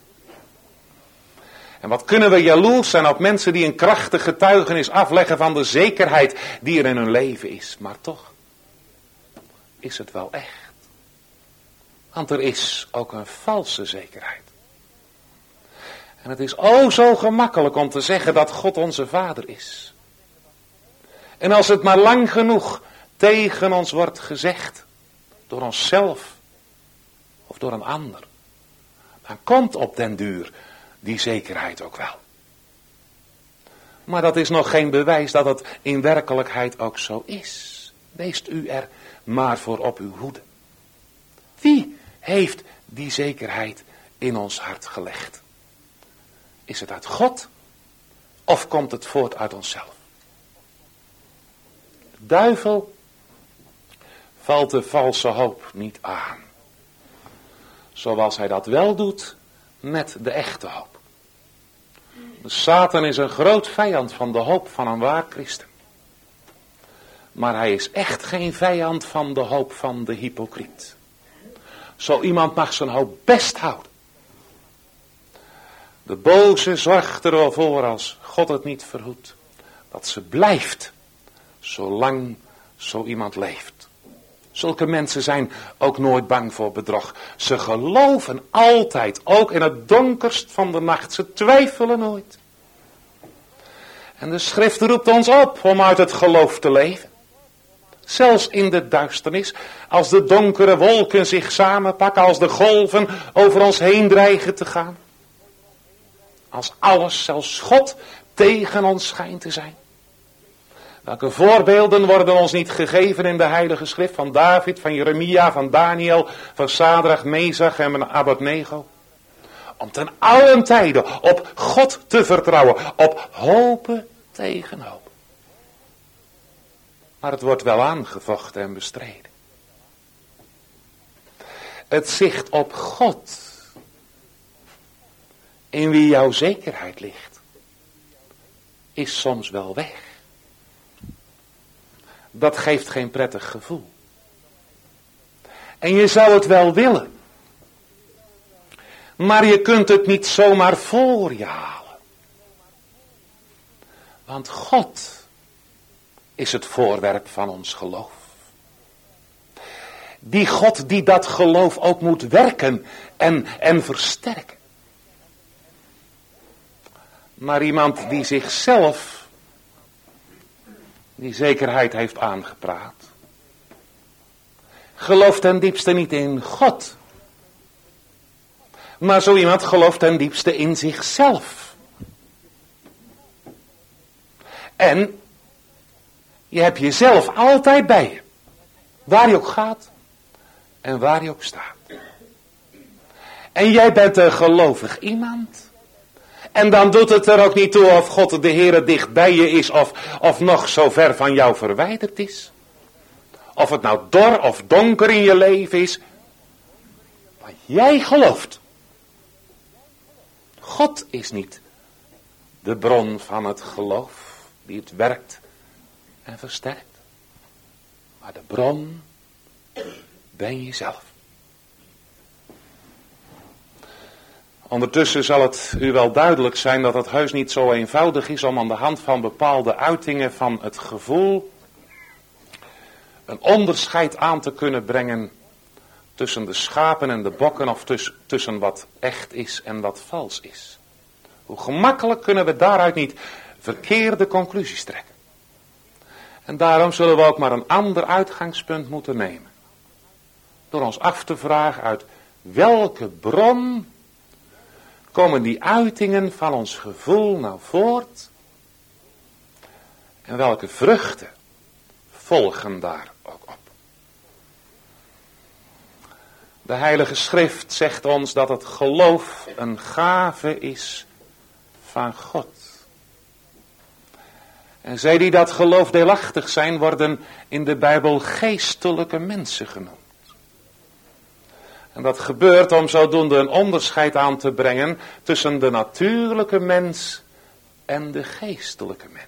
En wat kunnen we jaloers zijn op mensen die een krachtig getuigenis afleggen van de zekerheid die er in hun leven is. Maar toch is het wel echt. Want er is ook een valse zekerheid. En het is zo gemakkelijk om te zeggen dat God onze Vader is. En als het maar lang genoeg tegen ons wordt gezegd, door onszelf of door een ander, dan komt op den duur die zekerheid ook wel. Maar dat is nog geen bewijs dat het in werkelijkheid ook zo is. Weest u er maar voor op uw hoede. Wie heeft die zekerheid in ons hart gelegd? Is het uit God of komt het voort uit onszelf? De duivel valt de valse hoop niet aan. Zoals hij dat wel doet met de echte hoop. De Satan is een groot vijand van de hoop van een waar christen. Maar hij is echt geen vijand van de hoop van de hypocriet. Zo iemand mag zijn hoop best houden. De boze zorgt er wel voor, als God het niet verhoedt, dat ze blijft zolang zo iemand leeft. Zulke mensen zijn ook nooit bang voor bedrog. Ze geloven altijd, ook in het donkerst van de nacht. Ze twijfelen nooit. En de schrift roept ons op om uit het geloof te leven. Zelfs in de duisternis, als de donkere wolken zich samenpakken, als de golven over ons heen dreigen te gaan. Als alles, zelfs God, tegen ons schijnt te zijn. Welke voorbeelden worden ons niet gegeven in de heilige schrift van David, van Jeremia, van Daniel, van Sadrach, Mesach en Abednego. om ten allen tijde op God te vertrouwen, op hopen tegen hoop. Maar het wordt wel aangevochten en bestreden. Het zicht op God, in wie jouw zekerheid ligt, is soms wel weg. Dat geeft geen prettig gevoel. En je zou het wel willen. Maar je kunt het niet zomaar voor je halen. Want God is het voorwerp van ons geloof. Die God die dat geloof ook moet werken en versterken. Maar iemand die zichzelf die zekerheid heeft aangepraat, gelooft ten diepste niet in God. Maar zo iemand gelooft ten diepste in zichzelf. En je hebt jezelf altijd bij je. Waar je ook gaat en waar je ook staat. En jij bent een gelovig iemand. En dan doet het er ook niet toe of God de Heere dicht bij je is of nog zo ver van jou verwijderd is. Of het nou dor of donker in je leven is. Maar jij gelooft. God is niet de bron van het geloof die het werkt en versterkt. Maar de bron ben jezelf. Ondertussen zal het u wel duidelijk zijn dat het heus niet zo eenvoudig is om aan de hand van bepaalde uitingen van het gevoel een onderscheid aan te kunnen brengen tussen de schapen en de bokken of tussen wat echt is en wat vals is. Hoe gemakkelijk kunnen we daaruit niet verkeerde conclusies trekken. En daarom zullen we ook maar een ander uitgangspunt moeten nemen. Door ons af te vragen uit welke bron komen die uitingen van ons gevoel nou voort? En welke vruchten volgen daar ook op? De Heilige Schrift zegt ons dat het geloof een gave is van God. En zij die dat geloof deelachtig zijn, worden in de Bijbel geestelijke mensen genoemd. En dat gebeurt om zodoende een onderscheid aan te brengen tussen de natuurlijke mens en de geestelijke mens.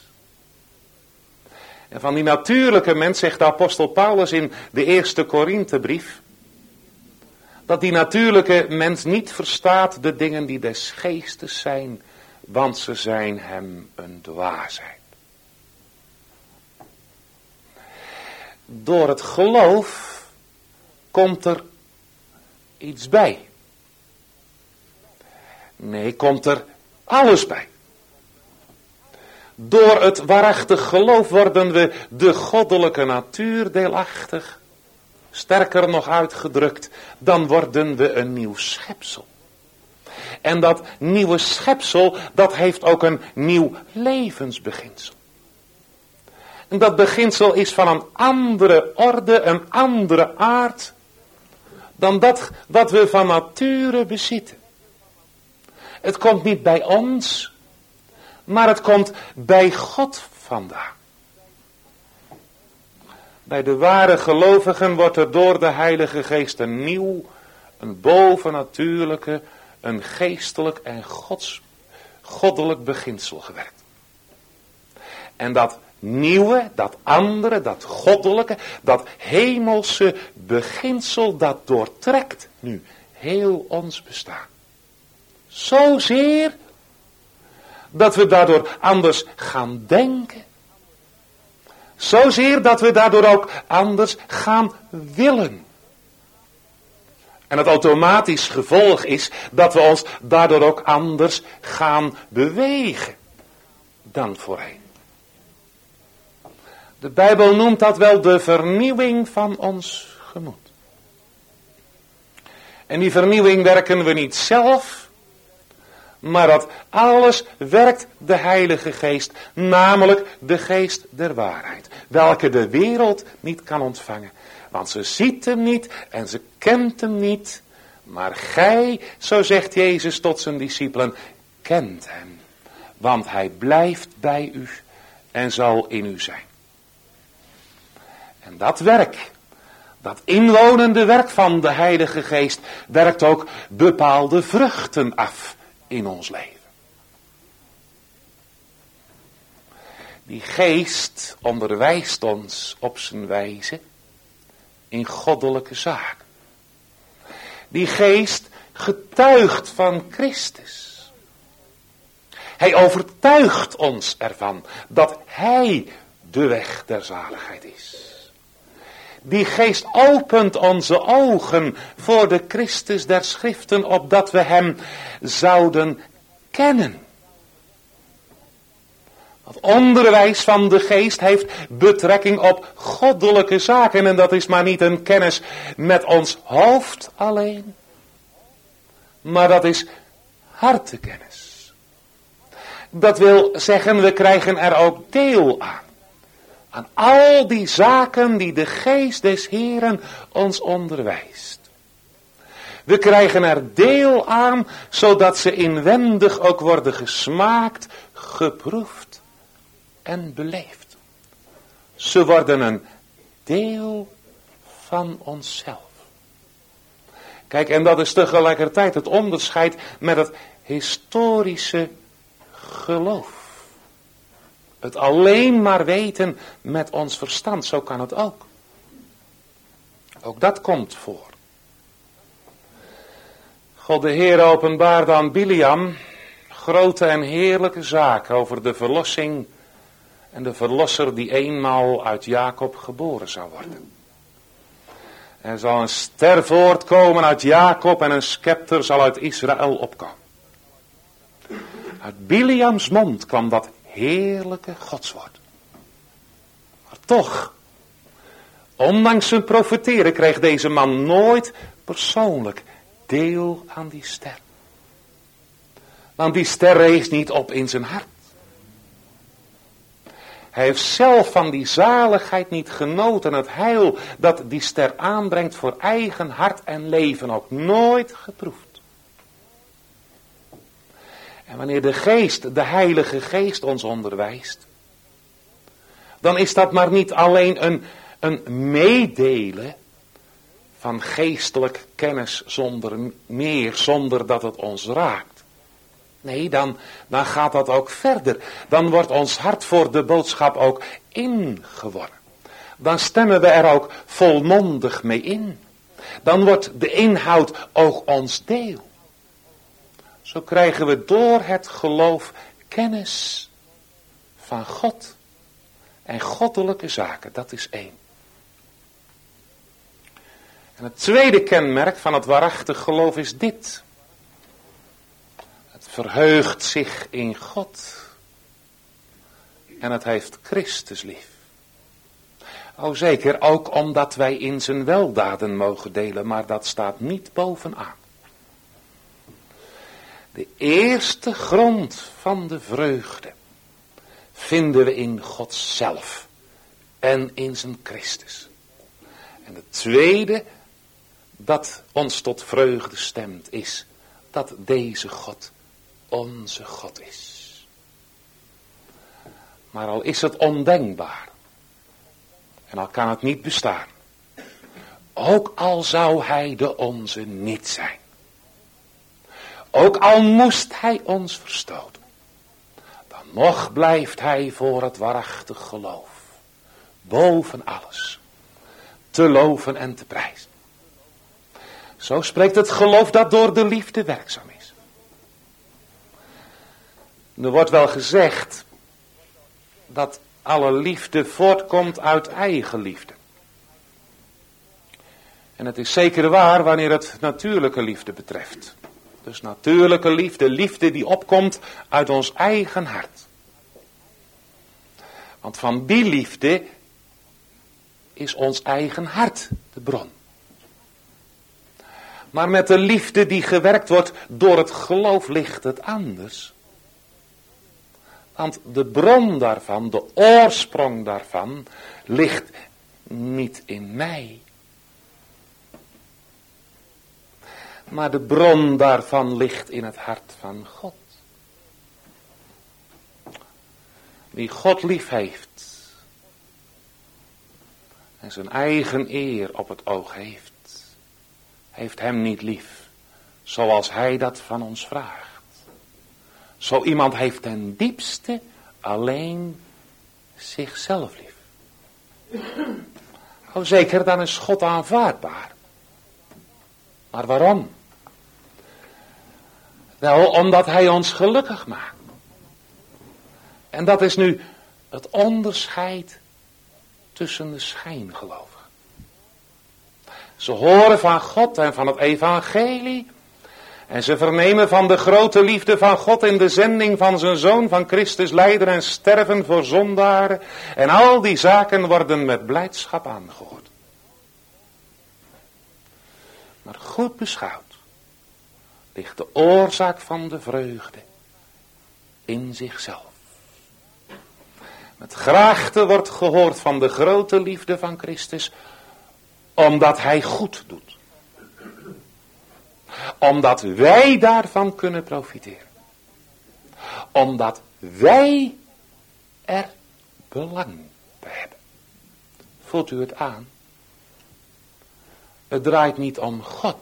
En van die natuurlijke mens zegt de apostel Paulus in de eerste Korinthebrief dat die natuurlijke mens niet verstaat de dingen die des geestes zijn, want ze zijn hem een dwaasheid. Door het geloof komt er iets bij. Nee, komt er alles bij. Door het waarachtig geloof worden we de goddelijke natuur deelachtig. Sterker nog uitgedrukt, dan worden we een nieuw schepsel. En dat nieuwe schepsel, dat heeft ook een nieuw levensbeginsel. En dat beginsel is van een andere orde, een andere aard, dan dat wat we van nature bezitten. Het komt niet bij ons, maar het komt bij God vandaan. Bij de ware gelovigen wordt er door de Heilige Geest een nieuw, een bovennatuurlijke, een geestelijk en goddelijk beginsel gewerkt. En dat nieuwe, dat andere, dat goddelijke, dat hemelse beginsel, dat doortrekt nu heel ons bestaan. Zozeer dat we daardoor anders gaan denken. Zozeer dat we daardoor ook anders gaan willen. En het automatisch gevolg is dat we ons daardoor ook anders gaan bewegen dan voorheen. De Bijbel noemt dat wel de vernieuwing van ons gemoed. En die vernieuwing werken we niet zelf, maar dat alles werkt de Heilige Geest, namelijk de geest der waarheid, welke de wereld niet kan ontvangen. Want ze ziet hem niet en ze kent hem niet, Maar gij, zo zegt Jezus tot zijn discipelen, kent hem. Want hij blijft bij u en zal in u zijn. En dat werk, dat inwonende werk van de Heilige Geest, werkt ook bepaalde vruchten af in ons leven. Die geest onderwijst ons op zijn wijze in goddelijke zaken. Die geest getuigt van Christus. Hij overtuigt ons ervan dat hij de weg der zaligheid is. Die geest opent onze ogen voor de Christus der Schriften, opdat we hem zouden kennen. Het onderwijs van de geest heeft betrekking op goddelijke zaken. En dat is maar niet een kennis met ons hoofd alleen. Maar dat is hartekennis. Dat wil zeggen, we krijgen er ook deel aan. Aan al die zaken die de geest des Heeren ons onderwijst. We krijgen er deel aan, zodat ze inwendig ook worden gesmaakt, geproefd en beleefd. Ze worden een deel van onszelf. Kijk, en dat is tegelijkertijd het onderscheid met het historische geloof. Het alleen maar weten met ons verstand, zo kan het ook. Ook dat komt voor. God de Heer openbaarde aan Biliam grote en heerlijke zaken over de verlossing en de verlosser die eenmaal uit Jacob geboren zou worden. Er zal een ster voortkomen uit Jacob en een scepter zal uit Israël opkomen. Uit Biliams mond kwam dat heerlijke godswoord. Maar toch, ondanks zijn profeteren kreeg deze man nooit persoonlijk deel aan die ster. Want die ster rees niet op in zijn hart. Hij heeft zelf van die zaligheid niet genoten. Het heil dat die ster aanbrengt voor eigen hart en leven ook nooit geproefd. En wanneer de geest, de Heilige Geest ons onderwijst, dan is dat maar niet alleen een meedelen van geestelijk kennis zonder dat het ons raakt. Nee, dan gaat dat ook verder. Dan wordt ons hart voor de boodschap ook ingeworpen. Dan stemmen we er ook volmondig mee in. Dan wordt de inhoud ook ons deel. Zo krijgen we door het geloof kennis van God en goddelijke zaken. Dat is één. En het tweede kenmerk van het waarachtig geloof is dit. Het verheugt zich in God. En het heeft Christus lief. O zeker, ook omdat wij in zijn weldaden mogen delen, maar dat staat niet bovenaan. De eerste grond van de vreugde vinden we in God zelf en in zijn Christus. En het tweede dat ons tot vreugde stemt is dat deze God onze God is. Maar al is het ondenkbaar en al kan het niet bestaan, ook al zou hij de onze niet zijn. Ook al moest hij ons verstoten, dan nog blijft hij voor het waarachtig geloof, boven alles, te loven en te prijzen. Zo spreekt het geloof dat door de liefde werkzaam is. Er wordt wel gezegd dat alle liefde voortkomt uit eigen liefde. En het is zeker waar wanneer het natuurlijke liefde betreft. Dus natuurlijke liefde, liefde die opkomt uit ons eigen hart. Want van die liefde is ons eigen hart de bron. Maar met de liefde die gewerkt wordt door het geloof ligt het anders. Want de bron daarvan, de oorsprong daarvan, ligt niet in mij. maar de bron daarvan ligt in het hart van God. Wie God lief heeft en zijn eigen eer op het oog heeft hem niet lief zoals hij dat van ons vraagt. Zo iemand heeft ten diepste alleen zichzelf lief. Oh, zeker, dan is God aanvaardbaar. Maar waarom? Wel, omdat hij ons gelukkig maakt. En dat is nu het onderscheid tussen de schijngelovigen. Ze horen van God en van het evangelie. En ze vernemen van de grote liefde van God in de zending van zijn Zoon, van Christus lijden en sterven voor zondaren. En al die zaken worden met blijdschap aangehoord. Maar goed beschouwd ligt de oorzaak van de vreugde in zichzelf. Met graagte wordt gehoord van de grote liefde van Christus, omdat hij goed doet. Omdat wij daarvan kunnen profiteren. Omdat wij er belang bij hebben. Voelt u het aan? Het draait niet om God.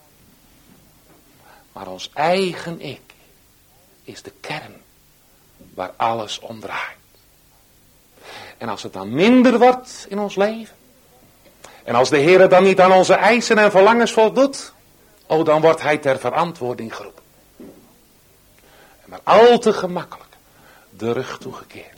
Maar ons eigen ik is de kern waar alles om draait. En als het dan minder wordt in ons leven. En als de Heer dan niet aan onze eisen en verlangens voldoet. Oh, dan wordt hij ter verantwoording geroepen. Maar al te gemakkelijk de rug toegekeerd.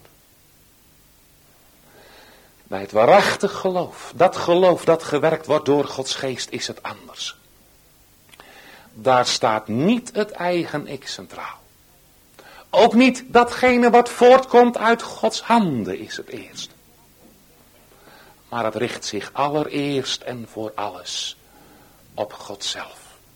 Bij het waarachtig geloof dat gewerkt wordt door Gods geest, is het anders. Daar staat niet het eigen ik centraal. Ook niet datgene wat voortkomt uit Gods handen is het eerst. Maar het richt zich allereerst en voor alles op God zelf.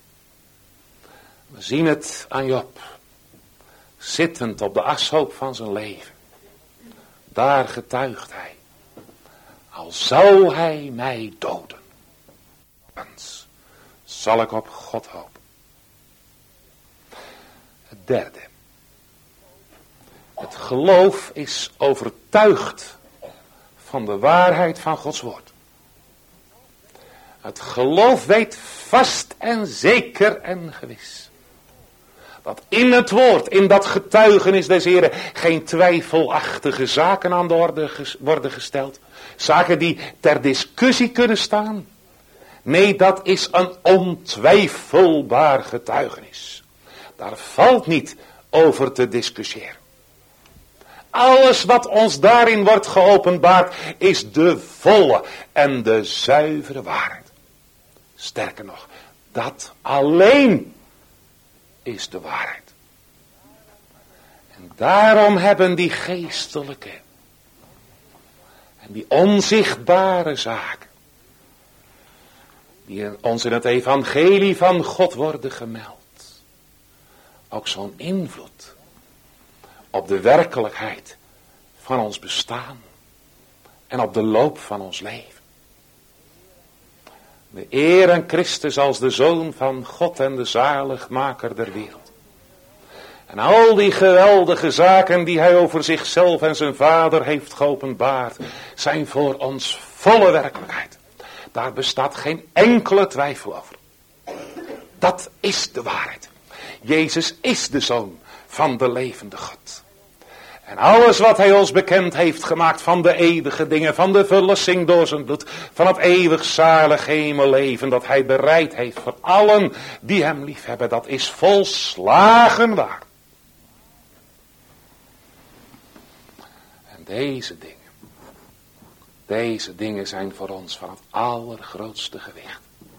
We zien het aan Job, zittend op de ashoop van zijn leven. Daar getuigt hij, al zou hij mij doden, anders zal ik op God hopen. Het derde, het geloof is overtuigd van de waarheid van Gods woord. Het geloof weet vast en zeker en gewis dat in het woord, in dat getuigenis des Heren, geen twijfelachtige zaken aan de orde worden gesteld. Zaken die ter discussie kunnen staan. Nee, dat is een ontwijfelbaar getuigenis. Daar valt niet over te discussiëren. Alles wat ons daarin wordt geopenbaard is de volle en de zuivere waarheid. Sterker nog, dat alleen is de waarheid. En daarom hebben die geestelijke en die onzichtbare zaken, die ons in het evangelie van God worden gemeld, ook zo'n invloed op de werkelijkheid van ons bestaan en op de loop van ons leven. We eren Christus als de Zoon van God en de zaligmaker der wereld. En al die geweldige zaken die hij over zichzelf en zijn Vader heeft geopenbaard, zijn voor ons volle werkelijkheid. Daar bestaat geen enkele twijfel over. Dat is de waarheid. Jezus is de Zoon van de levende God. En alles wat hij ons bekend heeft gemaakt van de eeuwige dingen, van de verlossing door zijn bloed, van het eeuwig zalig hemelleven dat hij bereid heeft voor allen die hem liefhebben, dat is volslagen waar. En deze dingen zijn voor ons van het allergrootste gewicht.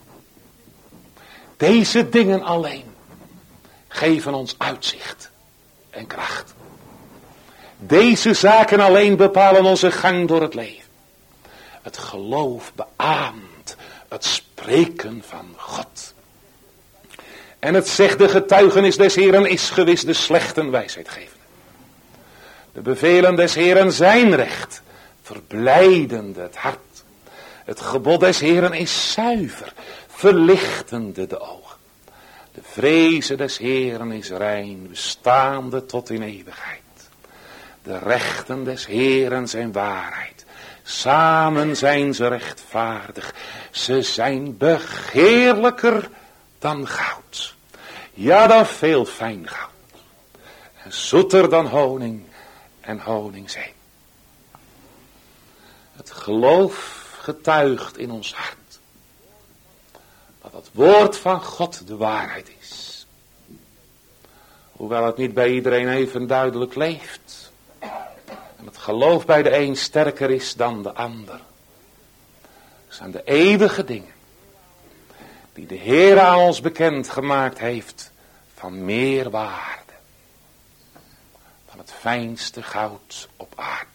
Deze dingen alleen geven ons uitzicht en kracht. Deze zaken alleen bepalen onze gang door het leven. Het geloof beaamt het spreken van God. En het zegt de getuigenis des Heeren is gewis de slechten wijsheid geven. De bevelen des Heeren zijn recht, verblijdende het hart. Het gebod des Heeren is zuiver, verlichtende de ogen. De vreze des Heeren is rein, bestaande tot in eeuwigheid. De rechten des Heeren zijn waarheid. Samen zijn ze rechtvaardig. Ze zijn begeerlijker dan goud. Ja, dan veel fijn goud. En zoeter dan honing en honingzeep. Het geloof getuigt in ons hart dat het woord van God de waarheid is. Hoewel het niet bij iedereen even duidelijk leeft. En het geloof bij de een sterker is dan de ander. Het zijn de eeuwige dingen die de Heer aan ons bekend gemaakt heeft van meer waarde. Van het fijnste goud op aarde.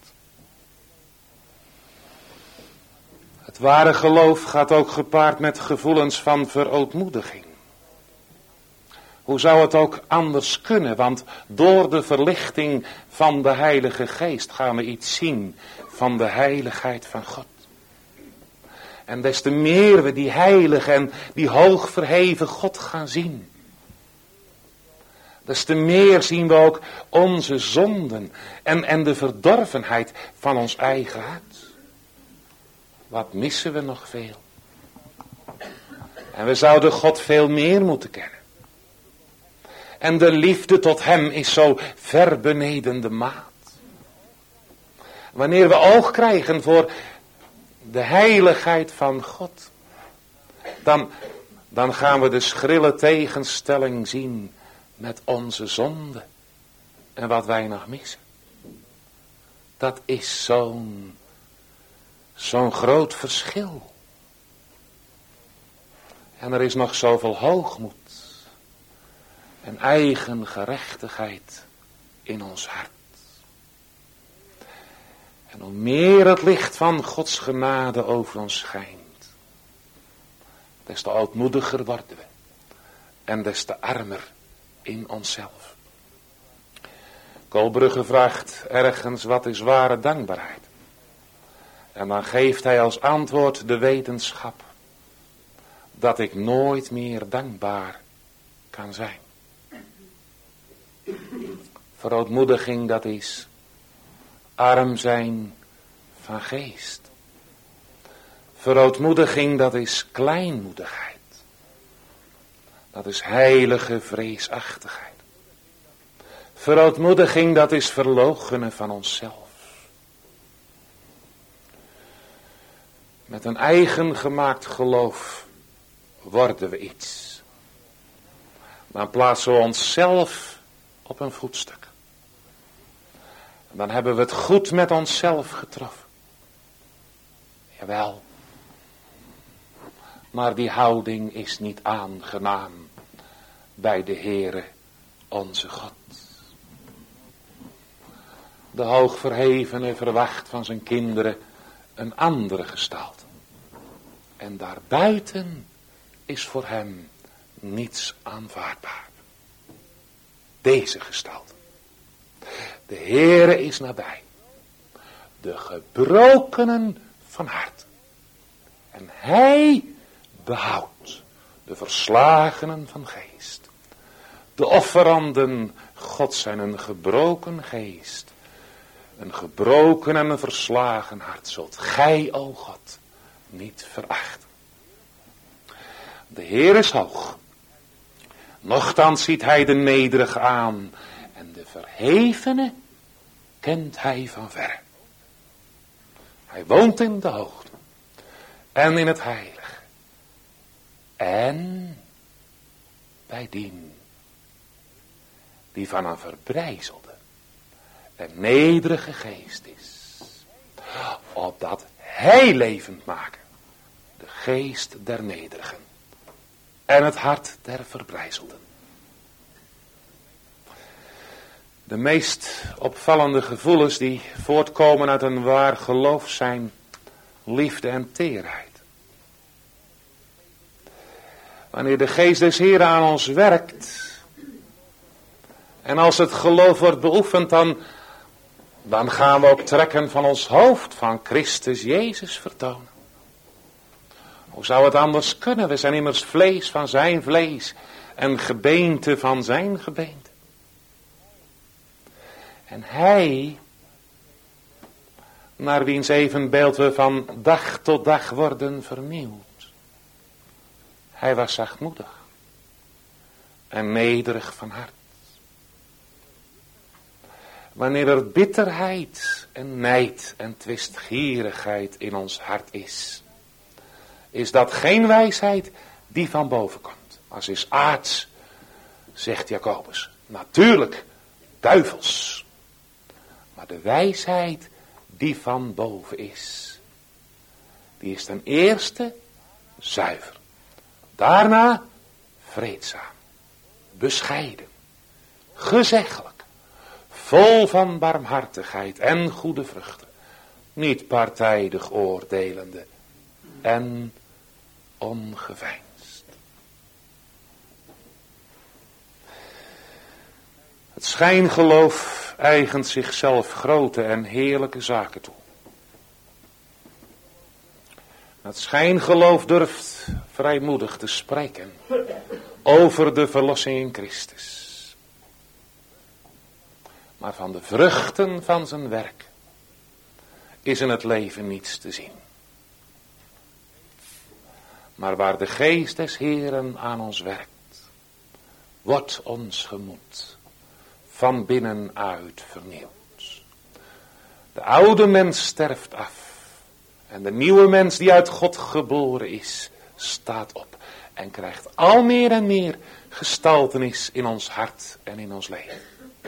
Het ware geloof gaat ook gepaard met gevoelens van verootmoediging. Hoe zou het ook anders kunnen, want door de verlichting van de Heilige Geest gaan we iets zien van de heiligheid van God. En des te meer we die heilige en die hoog verheven God gaan zien, des te meer zien we ook onze zonden en de verdorvenheid van ons eigen hart. Wat missen we nog veel? En we zouden God veel meer moeten kennen. En de liefde tot hem is zo ver beneden de maat. Wanneer we oog krijgen voor de heiligheid van God, dan gaan we de schrille tegenstelling zien met onze zonde en wat wij nog missen. Dat is zo'n groot verschil. En er is nog zoveel hoogmoed en eigen gerechtigheid in ons hart. En hoe meer het licht van Gods genade over ons schijnt, des te ootmoediger worden we en des te armer in onszelf. Kolbrugge vraagt ergens: wat is ware dankbaarheid? En dan geeft hij als antwoord de wetenschap dat ik nooit meer dankbaar kan zijn. Verootmoediging, dat is arm zijn van geest. Verootmoediging, dat is kleinmoedigheid. Dat is heilige vreesachtigheid. Verootmoediging, dat is verloochenen van onszelf. Met een eigen gemaakt geloof worden we iets. Dan plaatsen we onszelf op een voetstuk. En dan hebben we het goed met onszelf getroffen. Jawel. Maar die houding is niet aangenaam bij de Heere onze God. De hoogverhevene verwacht van zijn kinderen een andere gestalte. En daarbuiten is voor hem niets aanvaardbaar. Deze gestalte. De Heere is nabij. De gebrokenen van hart. En hij behoudt de verslagenen van geest. De offeranden Gods zijn een gebroken geest. Een gebroken en een verslagen hart zult gij, o God, niet verachten. De Heer is hoog. Nochtans ziet hij de nederige aan. En de verhevene kent hij van verre. Hij woont in de hoogte. En in het heilige. En bij die van een verbrijzelde en nederige geest is. Opdat hij levend maken de geest der nederigen en het hart der verbrijzelden. De meest opvallende gevoelens die voortkomen uit een waar geloof zijn liefde en teerheid. Wanneer de geest des Heeren aan ons werkt en als het geloof wordt beoefend, dan gaan we ook trekken van ons hoofd van Christus Jezus vertonen. Hoe zou het anders kunnen? We zijn immers vlees van zijn vlees en gebeente van zijn gebeente. En hij, naar wiens evenbeeld we van dag tot dag worden vernieuwd. Hij was zachtmoedig en nederig van hart. Wanneer er bitterheid en nijd en twistgierigheid in ons hart is dat geen wijsheid die van boven komt. Als is aards, zegt Jacobus. Natuurlijk, duivels. Maar de wijsheid die van boven is, die is ten eerste zuiver. Daarna vreedzaam, bescheiden, gezeggelijk, vol van barmhartigheid en goede vruchten, niet partijdig oordelende en ongeveinsd. Het schijngeloof eigent zichzelf grote en heerlijke zaken toe. Het schijngeloof durft vrijmoedig te spreken over de verlossing in Christus. Maar van de vruchten van zijn werk is in het leven niets te zien. Maar waar de geest des Heeren aan ons werkt, wordt ons gemoed van binnenuit vernieuwd. De oude mens sterft af. En de nieuwe mens die uit God geboren is, staat op. En krijgt al meer en meer gestaltenis in ons hart en in ons leven.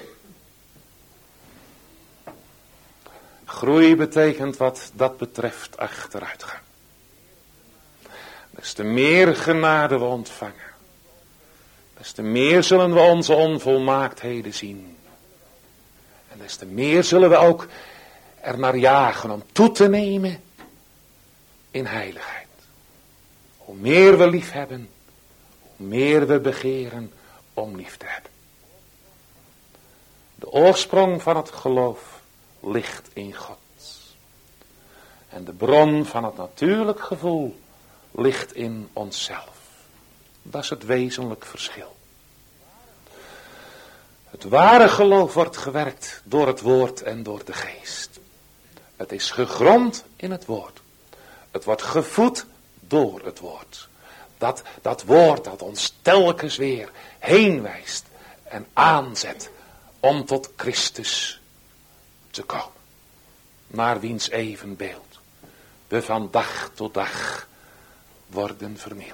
Groei betekent wat dat betreft achteruitgang. Des te meer genade we ontvangen, des te meer zullen we onze onvolmaaktheden zien. En des te meer zullen we ook er naar jagen om toe te nemen in heiligheid. Hoe meer we lief hebben, hoe meer we begeren om lief te hebben. De oorsprong van het geloof ligt in God. En de bron van het natuurlijk gevoel ligt in onszelf. Dat is het wezenlijk verschil. Het ware geloof wordt gewerkt door het woord en door de geest. Het is gegrond in het woord. Het wordt gevoed door het woord. Dat woord dat ons telkens weer heen wijst en aanzet om tot Christus te komen. Naar wiens evenbeeld we van dag tot dag worden vernieuwd.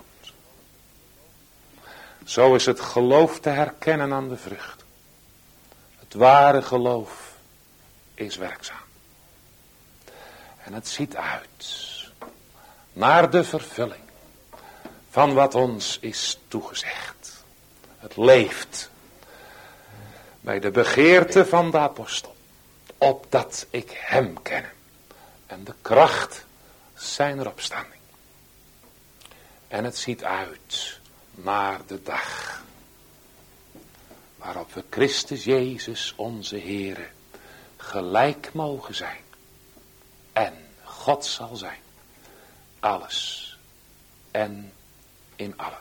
Zo is het geloof te herkennen aan de vrucht. Het ware geloof is werkzaam. En het ziet uit naar de vervulling van wat ons is toegezegd. Het leeft bij de begeerte van de apostel, opdat ik hem kenne en de kracht zijner opstanding. En het ziet uit naar de dag waarop we Christus Jezus onze Heere gelijk mogen zijn en God zal zijn. Alles en in allen.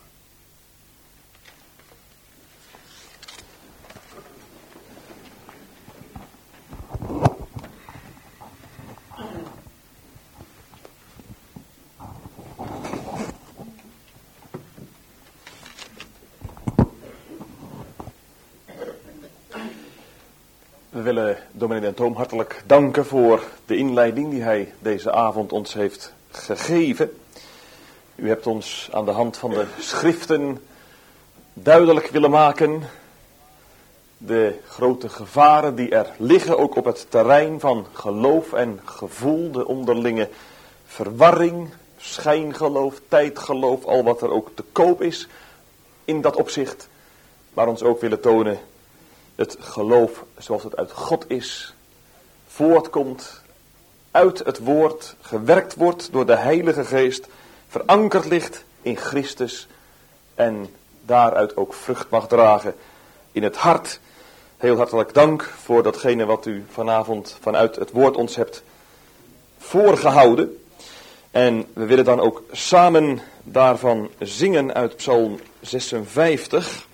We willen dominee Den Toom hartelijk danken voor de inleiding die hij deze avond ons heeft gegeven. U hebt ons aan de hand van de schriften duidelijk willen maken de grote gevaren die er liggen, ook op het terrein van geloof en gevoel, de onderlinge verwarring, schijngeloof, tijdgeloof, al wat er ook te koop is in dat opzicht, maar ons ook willen tonen het geloof zoals het uit God is, voortkomt uit het woord, gewerkt wordt door de Heilige Geest, verankerd ligt in Christus en daaruit ook vrucht mag dragen in het hart. Heel hartelijk dank voor datgene wat u vanavond vanuit het woord ons hebt voorgehouden. En we willen dan ook samen daarvan zingen uit Psalm 56.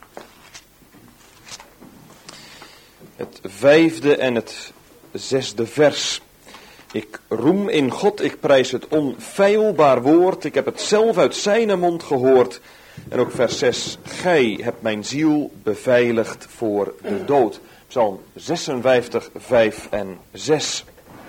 Het 5e en het 6e vers. Ik roem in God, ik prijs het onfeilbaar woord. Ik heb het zelf uit zijn mond gehoord. En ook vers 6. Gij hebt mijn ziel beveiligd voor de dood. Psalm 56, 5 en 6.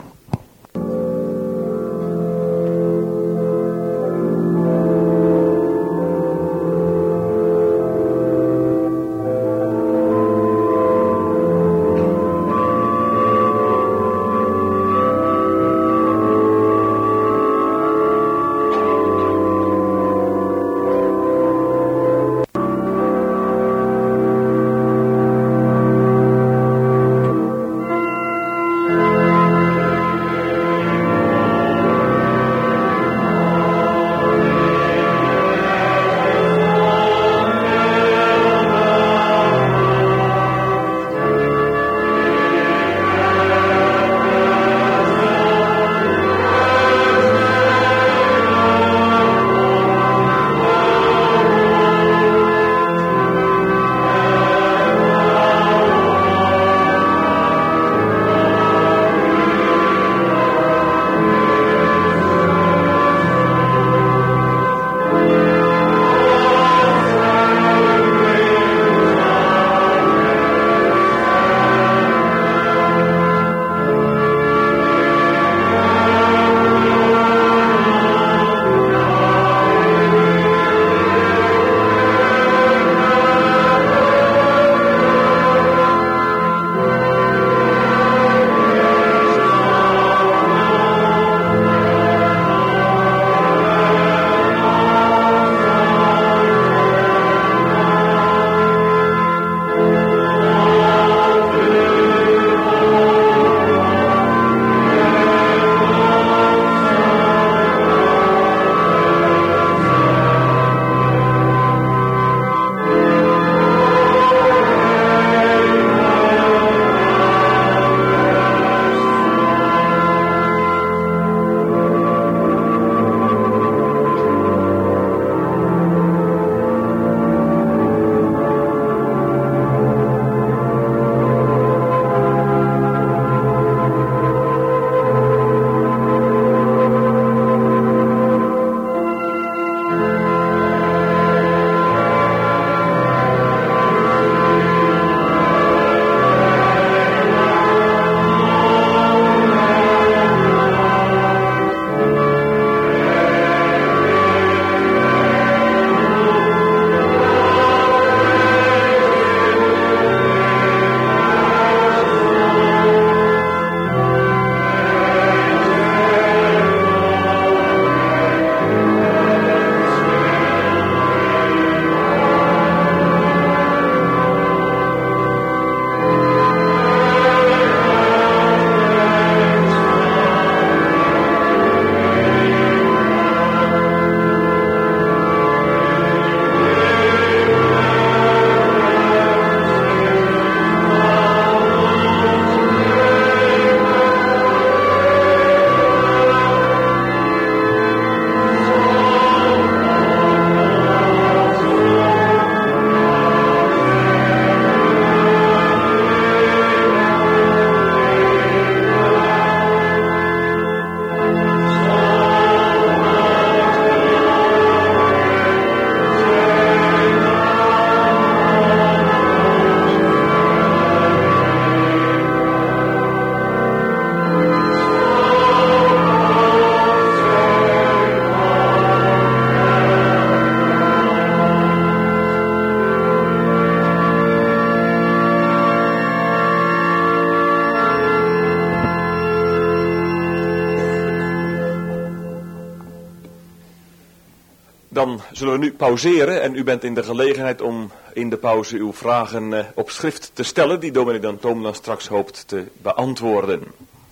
Dan zullen we nu pauzeren en u bent in de gelegenheid om in de pauze uw vragen op schrift te stellen, die dominee Dan Toom dan straks hoopt te beantwoorden.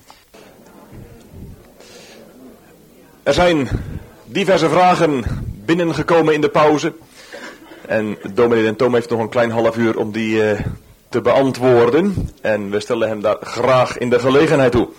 Er zijn diverse vragen binnengekomen in de pauze en dominee Dan Toom heeft nog een klein half uur om die te beantwoorden en we stellen hem daar graag in de gelegenheid toe.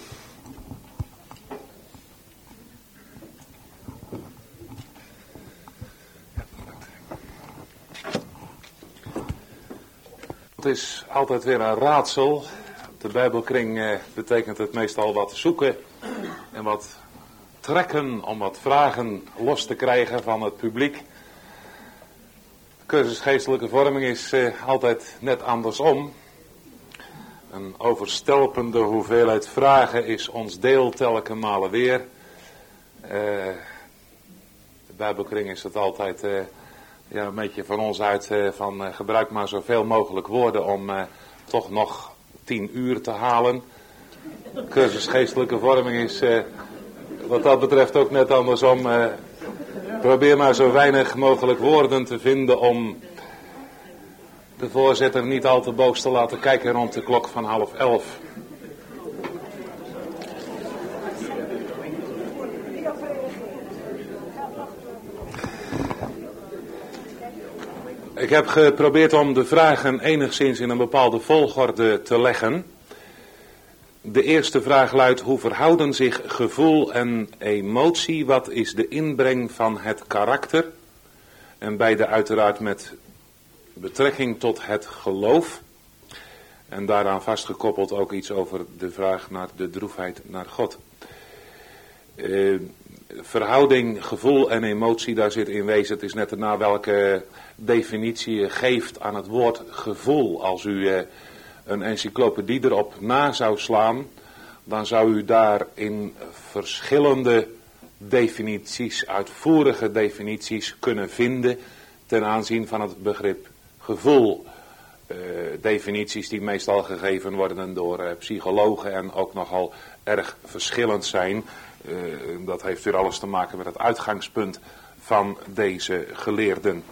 Het is altijd weer een raadsel. De Bijbelkring betekent het meestal wat zoeken en wat trekken om wat vragen los te krijgen van het publiek. De cursus geestelijke vorming is altijd net andersom. Een overstelpende hoeveelheid vragen is ons deel telkens malen weer. De Bijbelkring is het altijd een beetje van ons uit van gebruik maar zoveel mogelijk woorden om toch nog 10 uur te halen. De cursus geestelijke vorming is wat dat betreft ook net andersom. Probeer maar zo weinig mogelijk woorden te vinden om de voorzitter niet al te boos te laten kijken rond de klok van 10:30. Ik heb geprobeerd om de vragen enigszins in een bepaalde volgorde te leggen. De eerste vraag luidt: hoe verhouden zich gevoel en emotie? Wat is de inbreng van het karakter? En beide uiteraard met betrekking tot het geloof. En daaraan vastgekoppeld ook iets over de vraag naar de droefheid naar God. Verhouding, gevoel en emotie, daar zit in wezen, het is net erna welke definitie je geeft aan het woord gevoel. Als u een encyclopedie erop na zou slaan, dan zou u daar in verschillende definities, uitvoerige definities kunnen vinden ten aanzien van het begrip gevoel. Definities die meestal gegeven worden door psychologen en ook nogal erg verschillend zijn. Dat heeft weer alles te maken met het uitgangspunt van deze geleerden.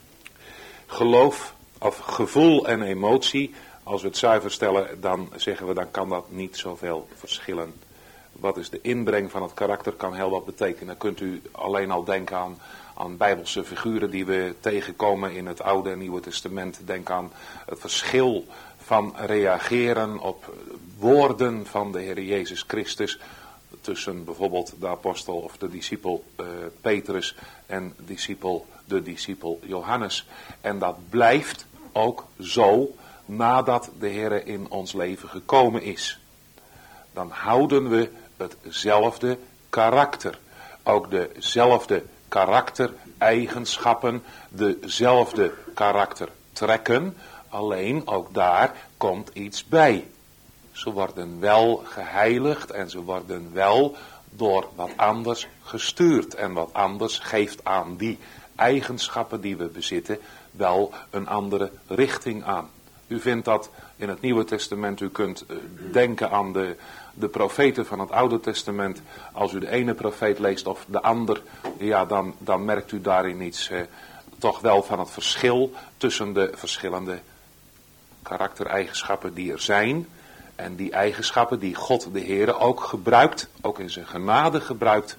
Geloof of gevoel en emotie, als we het zuiver stellen, dan zeggen we, dan kan dat niet zoveel verschillen. Wat is de inbreng van het karakter, kan heel wat betekenen. Dan kunt u alleen al denken aan bijbelse figuren die we tegenkomen in het Oude en Nieuwe Testament. Denk aan het verschil van reageren op woorden van de Heer Jezus Christus tussen bijvoorbeeld de apostel of de discipel Petrus en de discipel Johannes. En dat blijft ook zo nadat de Heer in ons leven gekomen is. Dan houden we hetzelfde karakter. Ook dezelfde karaktereigenschappen, dezelfde karaktertrekken. Alleen ook daar komt iets bij. Ze worden wel geheiligd en ze worden wel door wat anders gestuurd. En wat anders geeft aan die eigenschappen die we bezitten wel een andere richting aan. U vindt dat in het Nieuwe Testament, u kunt denken aan de profeten van het Oude Testament. Als u de ene profeet leest of de ander, ja, dan merkt u daarin iets toch wel van het verschil tussen de verschillende karaktereigenschappen die er zijn. En die eigenschappen die God de Heere ook gebruikt, ook in zijn genade gebruikt.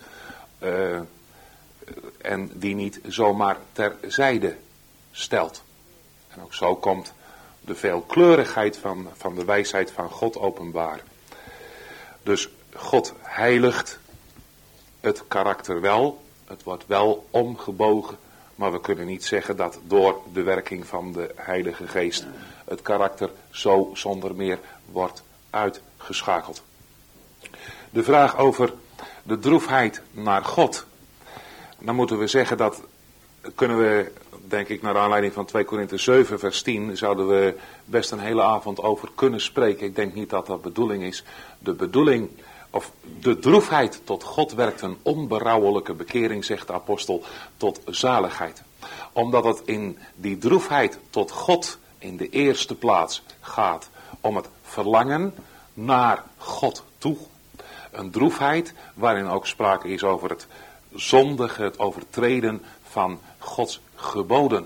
En die niet zomaar terzijde stelt. En ook zo komt de veelkleurigheid van de wijsheid van God openbaar. Dus God heiligt het karakter wel. Het wordt wel omgebogen. Maar we kunnen niet zeggen dat door de werking van de Heilige Geest het karakter zo zonder meer wordt uitgeschakeld. De vraag over de droefheid naar God. Dan moeten we zeggen dat, kunnen we, denk ik, naar aanleiding van 2 Korinthe 7 vers 10, zouden we best een hele avond over kunnen spreken. Ik denk niet dat dat bedoeling is. De bedoeling, of de droefheid tot God werkt een onberouwelijke bekering, zegt de apostel, tot zaligheid. Omdat het in die droefheid tot God in de eerste plaats gaat om het verlangen naar God toe. Een droefheid waarin ook sprake is over het zondige, het overtreden van Gods geboden.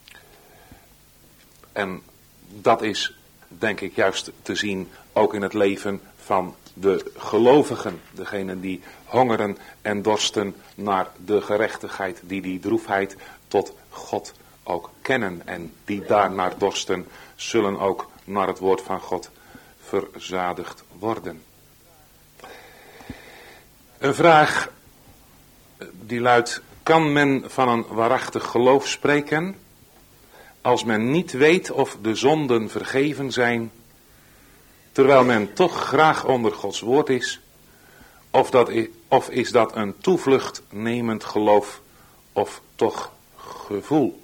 En dat is, denk ik, juist te zien ook in het leven van de gelovigen. Degenen die hongeren en dorsten naar de gerechtigheid, die droefheid tot God ook kennen. En die daarnaar dorsten, zullen ook naar het woord van God verzadigd worden. Een vraag die luidt: kan men van een waarachtig geloof spreken? als men niet weet of de zonden vergeven zijn, terwijl men toch graag onder Gods woord is, of is dat een toevlucht nemend geloof of toch gevoel?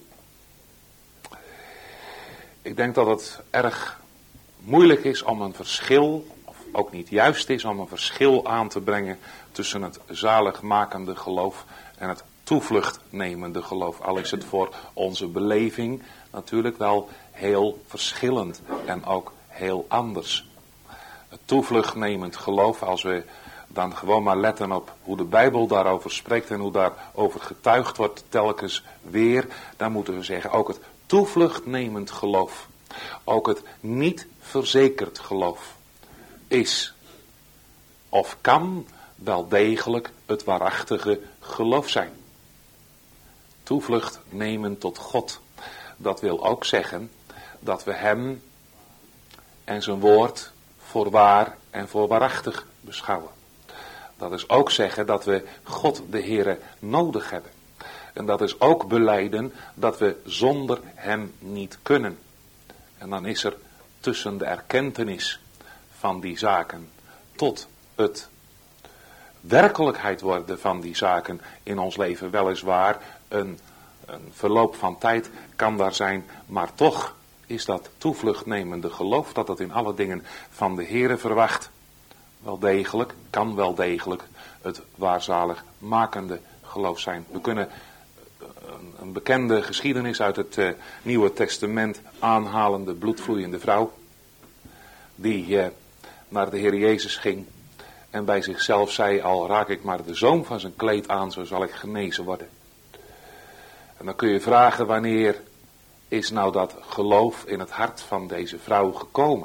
Ik denk dat het erg moeilijk is om een verschil, of ook niet juist is om een verschil aan te brengen tussen het zaligmakende geloof en het toevluchtnemende geloof. Al is het voor onze beleving natuurlijk wel heel verschillend en ook heel anders. Het toevluchtnemend geloof, als we dan gewoon maar letten op hoe de Bijbel daarover spreekt en hoe daarover getuigd wordt telkens weer, dan moeten we zeggen ook het toevluchtnemend geloof, ook het niet verzekerd geloof, is of kan wel degelijk het waarachtige geloof zijn. Toevlucht nemen tot God, dat wil ook zeggen dat we Hem en zijn woord voor waar en voor waarachtig beschouwen. Dat is ook zeggen dat we God de Heere nodig hebben. En dat is ook belijden dat we zonder Hem niet kunnen. En dan is er tussen de erkentenis van die zaken tot het werkelijkheid worden van die zaken in ons leven weliswaar een verloop van tijd kan daar zijn, maar toch is dat toevluchtnemende geloof dat het in alle dingen van de Heere verwacht wel degelijk, kan wel degelijk het waarzalig makende geloof zijn. We kunnen een bekende geschiedenis uit het Nieuwe Testament aanhalen, de bloedvloeiende vrouw die naar de Heer Jezus ging en bij zichzelf zei, al raak ik maar de zoom van zijn kleed aan, zo zal ik genezen worden. En dan kun je vragen, wanneer is nou dat geloof in het hart van deze vrouw gekomen?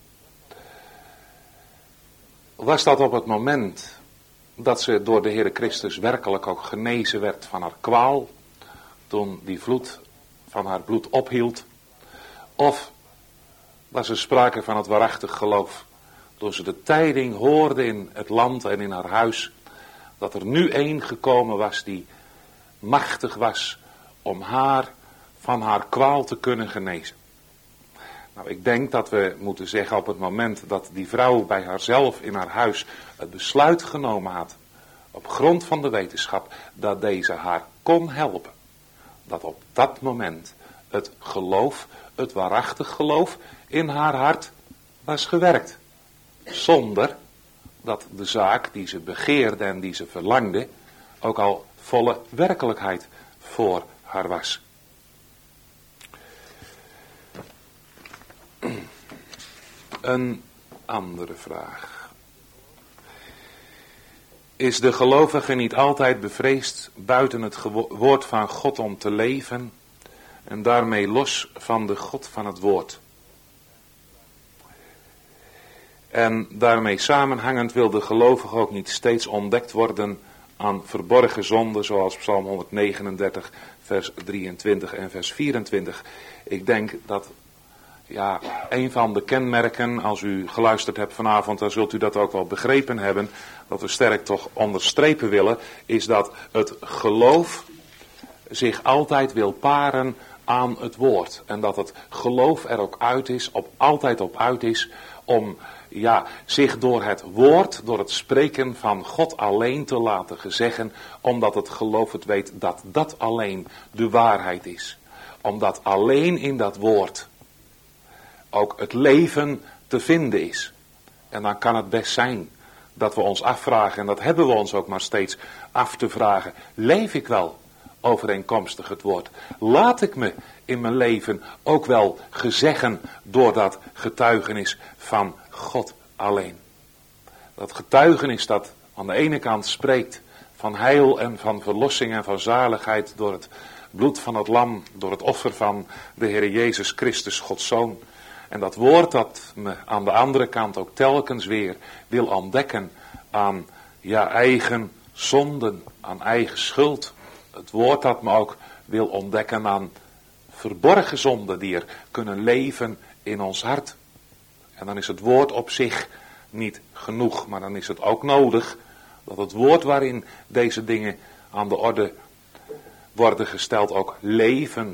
Was dat op het moment dat ze door de Heere Christus werkelijk ook genezen werd van haar kwaal, toen die vloed van haar bloed ophield? Of was er sprake van het waarachtig geloof, toen ze de tijding hoorde in het land en in haar huis, dat er nu één gekomen was die machtig was om haar van haar kwaal te kunnen genezen? Nou, ik denk dat we moeten zeggen op het moment dat die vrouw bij haarzelf in haar huis het besluit genomen had, op grond van de wetenschap, dat deze haar kon helpen, dat op dat moment het geloof, het waarachtig geloof in haar hart was gewerkt. Zonder dat de zaak die ze begeerde en die ze verlangde ook al volle werkelijkheid voor haar was. Een andere vraag. Is de gelovige niet altijd bevreesd buiten het woord van God om te leven en daarmee los van de God van het woord? En daarmee samenhangend wil de gelovige ook niet steeds ontdekt worden aan verborgen zonden, zoals Psalm 139, vers 23 en vers 24. Ik denk dat een van de kenmerken, als u geluisterd hebt vanavond, dan zult u dat ook wel begrepen hebben, dat we sterk toch onderstrepen willen, is dat het geloof zich altijd wil paren aan het woord. En dat het geloof er ook uit is, altijd op uit is, om zich door het woord, door het spreken van God alleen te laten gezeggen, omdat het geloof het weet dat dat alleen de waarheid is. Omdat alleen in dat woord ook het leven te vinden is. En dan kan het best zijn dat we ons afvragen, en dat hebben we ons ook maar steeds af te vragen, leef ik wel overeenkomstig het woord? Laat ik me in mijn leven ook wel gezeggen door dat getuigenis van God alleen? Dat getuigenis dat aan de ene kant spreekt van heil en van verlossing en van zaligheid door het bloed van het lam, door het offer van de Heer Jezus Christus, Gods Zoon. En dat woord dat me aan de andere kant ook telkens weer wil ontdekken aan eigen zonden, aan eigen schuld. Het woord dat me ook wil ontdekken aan verborgen zonden die er kunnen leven in ons hart. En dan is het woord op zich niet genoeg, maar dan is het ook nodig dat het woord waarin deze dingen aan de orde worden gesteld ook levend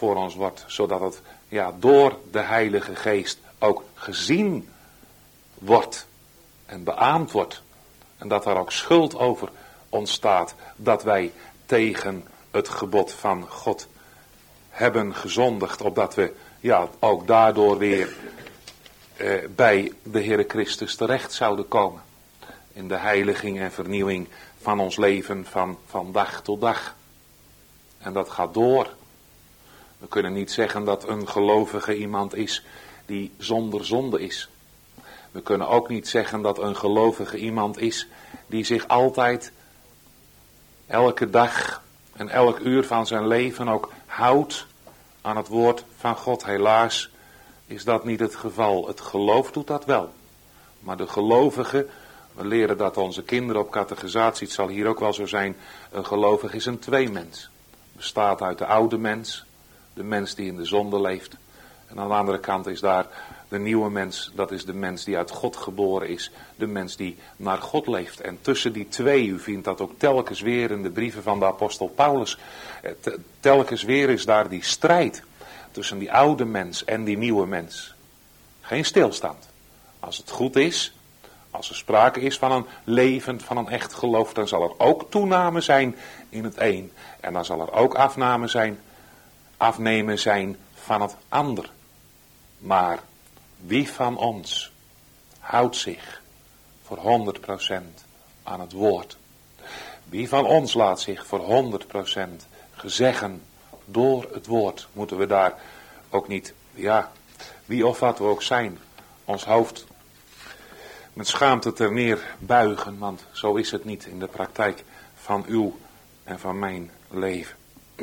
voor ons wordt. Zodat het door de Heilige Geest ook gezien wordt en beaamd wordt. En dat daar ook schuld over ontstaat dat wij tegen het gebod van God hebben gezondigd. Opdat we ook daardoor weer bij de Heere Christus terecht zouden komen. In de heiliging en vernieuwing van ons leven van dag tot dag. En dat gaat door. We kunnen niet zeggen dat een gelovige iemand is die zonder zonde is. We kunnen ook niet zeggen dat een gelovige iemand is die zich altijd, elke dag en elk uur van zijn leven ook houdt aan het woord van God. Helaas is dat niet het geval. Het geloof doet dat wel. Maar de gelovige, we leren dat onze kinderen op catechisatie, het zal hier ook wel zo zijn, een gelovige is een tweemens. Bestaat uit de oude mens, de mens die in de zonde leeft. En aan de andere kant is daar de nieuwe mens, dat is de mens die uit God geboren is. De mens die naar God leeft. En tussen die twee, u vindt dat ook telkens weer in de brieven van de apostel Paulus. Telkens weer is daar die strijd tussen die oude mens en die nieuwe mens. Geen stilstand. Als het goed is, als er sprake is van een levend, van een echt geloof, dan zal er ook toename zijn in het een. En dan zal er ook afnemen zijn van het ander. Maar wie van ons houdt zich voor 100% aan het woord? Wie van ons laat zich voor 100% gezeggen door het woord? Moeten we daar ook niet, wie of wat we ook zijn, ons hoofd met schaamte ter neer buigen, want zo is het niet in de praktijk van uw en van mijn leven.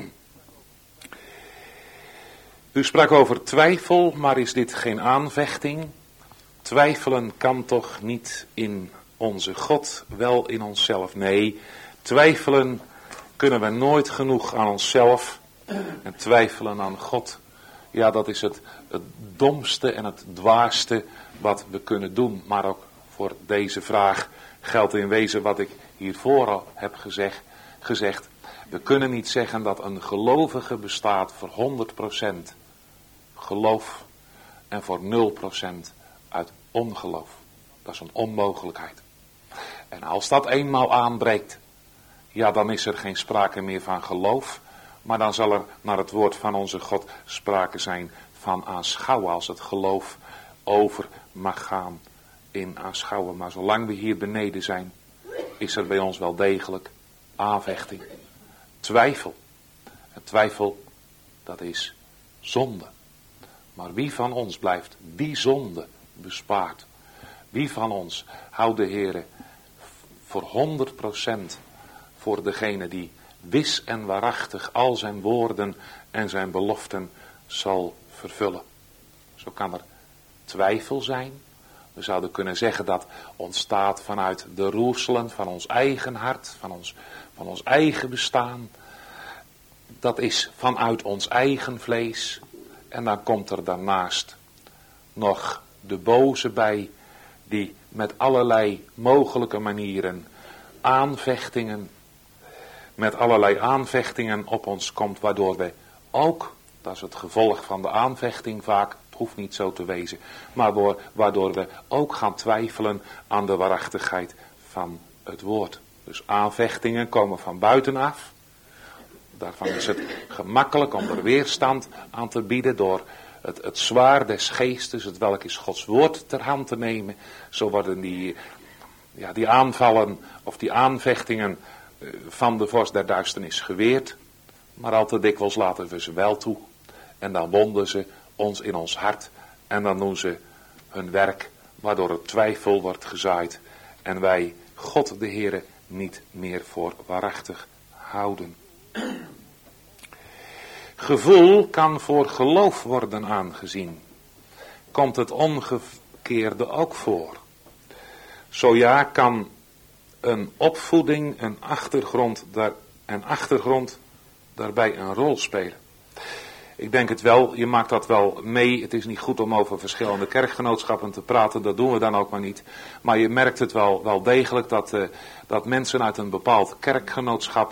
U sprak over twijfel, maar is dit geen aanvechting? Twijfelen kan toch niet in onze God, wel in onszelf? Nee, twijfelen kunnen we nooit genoeg aan onszelf. En twijfelen aan God, dat is het domste en het dwaasste wat we kunnen doen. Maar ook voor deze vraag geldt in wezen wat ik hiervoor al heb gezegd. We kunnen niet zeggen dat een gelovige bestaat voor 100% geloof en voor 0% uit ongeloof. Dat is een onmogelijkheid. En als dat eenmaal aanbreekt, dan is er geen sprake meer van geloof, maar dan zal er naar het woord van onze God sprake zijn van aanschouwen, als het geloof over mag gaan in aanschouwen. Maar zolang we hier beneden zijn, is er bij ons wel degelijk aanvechting. Twijfel. En twijfel, dat is zonde. Maar wie van ons blijft die zonde bespaard? Wie van ons houdt de Heere voor 100% voor degene die wis en waarachtig al zijn woorden en zijn beloften zal vervullen? Zo kan er twijfel zijn. We zouden kunnen zeggen dat ontstaat vanuit de roerselen van ons eigen hart, van ons eigen bestaan. Dat is vanuit ons eigen vlees. En dan komt er daarnaast nog de boze bij, die met allerlei mogelijke manieren met allerlei aanvechtingen op ons komt, waardoor we ook, dat is het gevolg van de aanvechting vaak, het hoeft niet zo te wezen, maar waardoor we ook gaan twijfelen aan de waarachtigheid van het woord. Dus aanvechtingen komen van buitenaf. Daarvan is het gemakkelijk om er weerstand aan te bieden door het zwaard des geestes, het welk is Gods woord, ter hand te nemen. Zo worden die aanvallen of die aanvechtingen van de vorst der duisternis geweerd. Maar al te dikwijls laten we ze wel toe. En dan wonden ze ons in ons hart. En dan doen ze hun werk, waardoor er twijfel wordt gezaaid. En wij God de Heere niet meer voor waarachtig houden. Gevoel kan voor geloof worden aangezien. Komt het omgekeerde ook voor? Zo ja, kan een opvoeding, een achtergrond daarbij een rol spelen. Ik denk het wel, je maakt dat wel mee. Het is niet goed om over verschillende kerkgenootschappen te praten, dat doen we dan ook maar niet. Maar je merkt het wel degelijk dat mensen uit een bepaald kerkgenootschap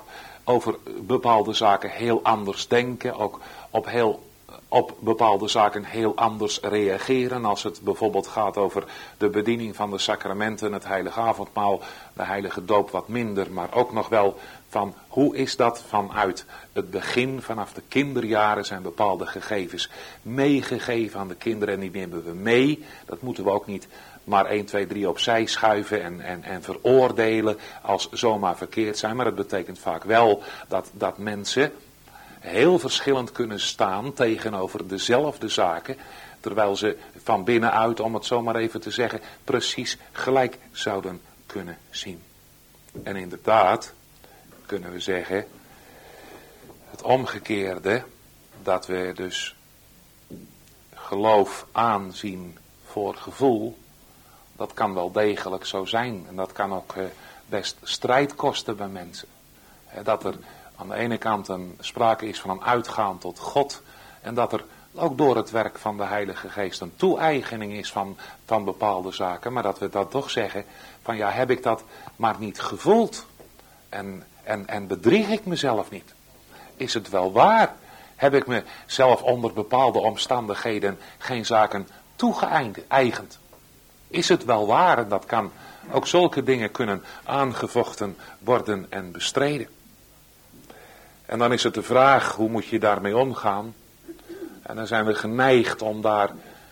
over bepaalde zaken heel anders denken, ook op bepaalde zaken heel anders reageren. Als het bijvoorbeeld gaat over de bediening van de sacramenten, het heilige avondmaal, de heilige doop wat minder, maar ook nog wel van hoe is dat vanuit het begin, vanaf de kinderjaren zijn bepaalde gegevens meegegeven aan de kinderen en die nemen we mee. Dat moeten we ook niet maar 1, 2, 3 opzij schuiven en veroordelen als zomaar verkeerd zijn. Maar het betekent vaak wel dat mensen heel verschillend kunnen staan tegenover dezelfde zaken, terwijl ze van binnenuit, om het zo maar even te zeggen, precies gelijk zouden kunnen zien. En inderdaad kunnen we zeggen, het omgekeerde, dat we dus geloof aanzien voor gevoel, dat kan wel degelijk zo zijn. En dat kan ook best strijd kosten bij mensen. Dat er aan de ene kant sprake is van een uitgaan tot God. En dat er ook door het werk van de Heilige Geest een toe-eigening is van bepaalde zaken. Maar dat we dat toch zeggen van ja, heb ik dat maar niet gevoeld? En bedrieg ik mezelf niet? Is het wel waar? Heb ik mezelf onder bepaalde omstandigheden geen zaken toegeëigend? Is het wel waar? En dat kan, ook zulke dingen kunnen aangevochten worden en bestreden. En dan is het de vraag, hoe moet je daarmee omgaan? En dan zijn we geneigd om daar,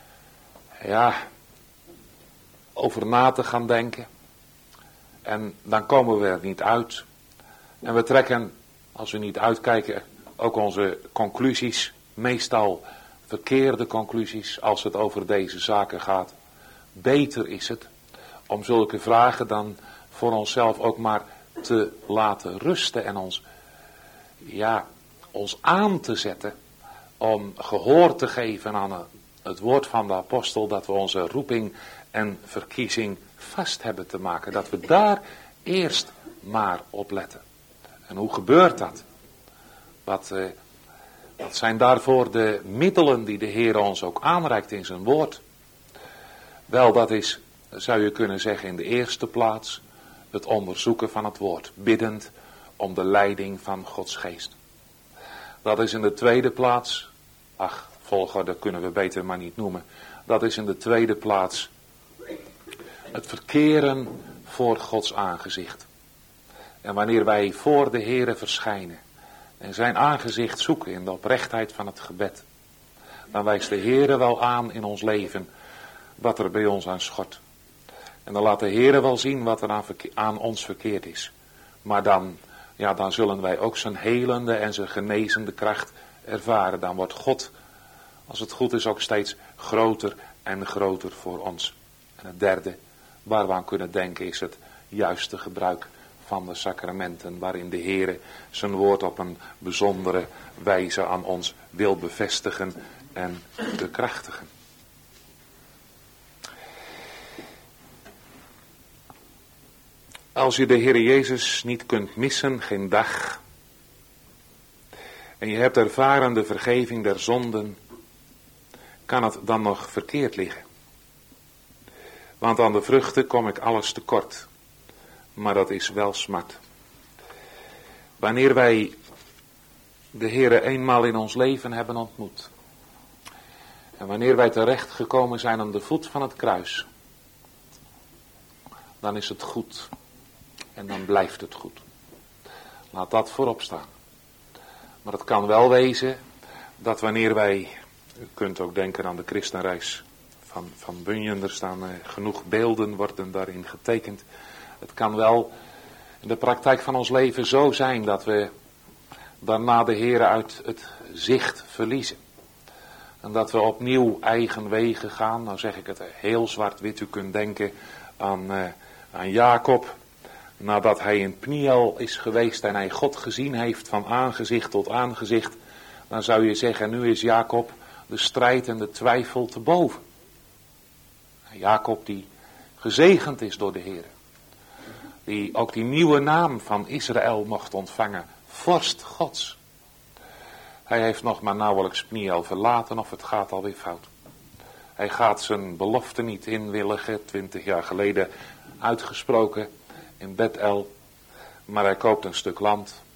over na te gaan denken. En dan komen we er niet uit. En we trekken, als we niet uitkijken, ook onze conclusies, meestal verkeerde conclusies, als het over deze zaken gaat. Beter is het om zulke vragen dan voor onszelf ook maar te laten rusten en ons aan te zetten om gehoor te geven aan het woord van de apostel, dat we onze roeping en verkiezing vast hebben te maken. Dat we daar eerst maar op letten. En hoe gebeurt dat? Wat zijn daarvoor de middelen die de Heer ons ook aanreikt in zijn woord? Wel, dat is, zou je kunnen zeggen, in de eerste plaats het onderzoeken van het woord, biddend om de leiding van Gods geest. Dat is in de tweede plaats, volgorde kunnen we beter maar niet noemen. Dat is in de tweede plaats het verkeren voor Gods aangezicht. En wanneer wij voor de Heere verschijnen en zijn aangezicht zoeken in de oprechtheid van het gebed, dan wijst de Heere wel aan in ons leven wat er bij ons aan schort. En dan laat de Heere wel zien wat er aan ons verkeerd is. Maar dan zullen wij ook zijn helende en zijn genezende kracht ervaren. Dan wordt God, als het goed is, ook steeds groter en groter voor ons. En het derde waar we aan kunnen denken is het juiste gebruik van de sacramenten, waarin de Heere zijn woord op een bijzondere wijze aan ons wil bevestigen en bekrachtigen. Als je de Heer Jezus niet kunt missen, geen dag, en je hebt ervaren de vergeving der zonden, kan het dan nog verkeerd liggen? Want aan de vruchten kom ik alles tekort, maar dat is wel smart. Wanneer wij de Heere eenmaal in ons leven hebben ontmoet, en wanneer wij terecht gekomen zijn aan de voet van het kruis, dan is het goed. En dan blijft het goed. Laat dat voorop staan. Maar het kan wel wezen dat wanneer wij, u kunt ook denken aan de christenreis van Bunyan, er staan genoeg beelden, worden daarin getekend. Het kan wel in de praktijk van ons leven zo zijn dat we daarna de Heere uit het zicht verliezen. En dat we opnieuw eigen wegen gaan. Nou zeg ik het heel zwart-wit, u kunt denken aan Jacob. Nadat hij in Pniel is geweest en hij God gezien heeft van aangezicht tot aangezicht, dan zou je zeggen, nu is Jacob de strijd en de twijfel te boven. Jacob die gezegend is door de Heer, die ook die nieuwe naam van Israël mocht ontvangen, vorst Gods. Hij heeft nog maar nauwelijks Pniel verlaten of het gaat alweer fout. Hij gaat zijn belofte niet inwilligen, 20 jaar geleden uitgesproken in Bethel, maar hij koopt een stuk land.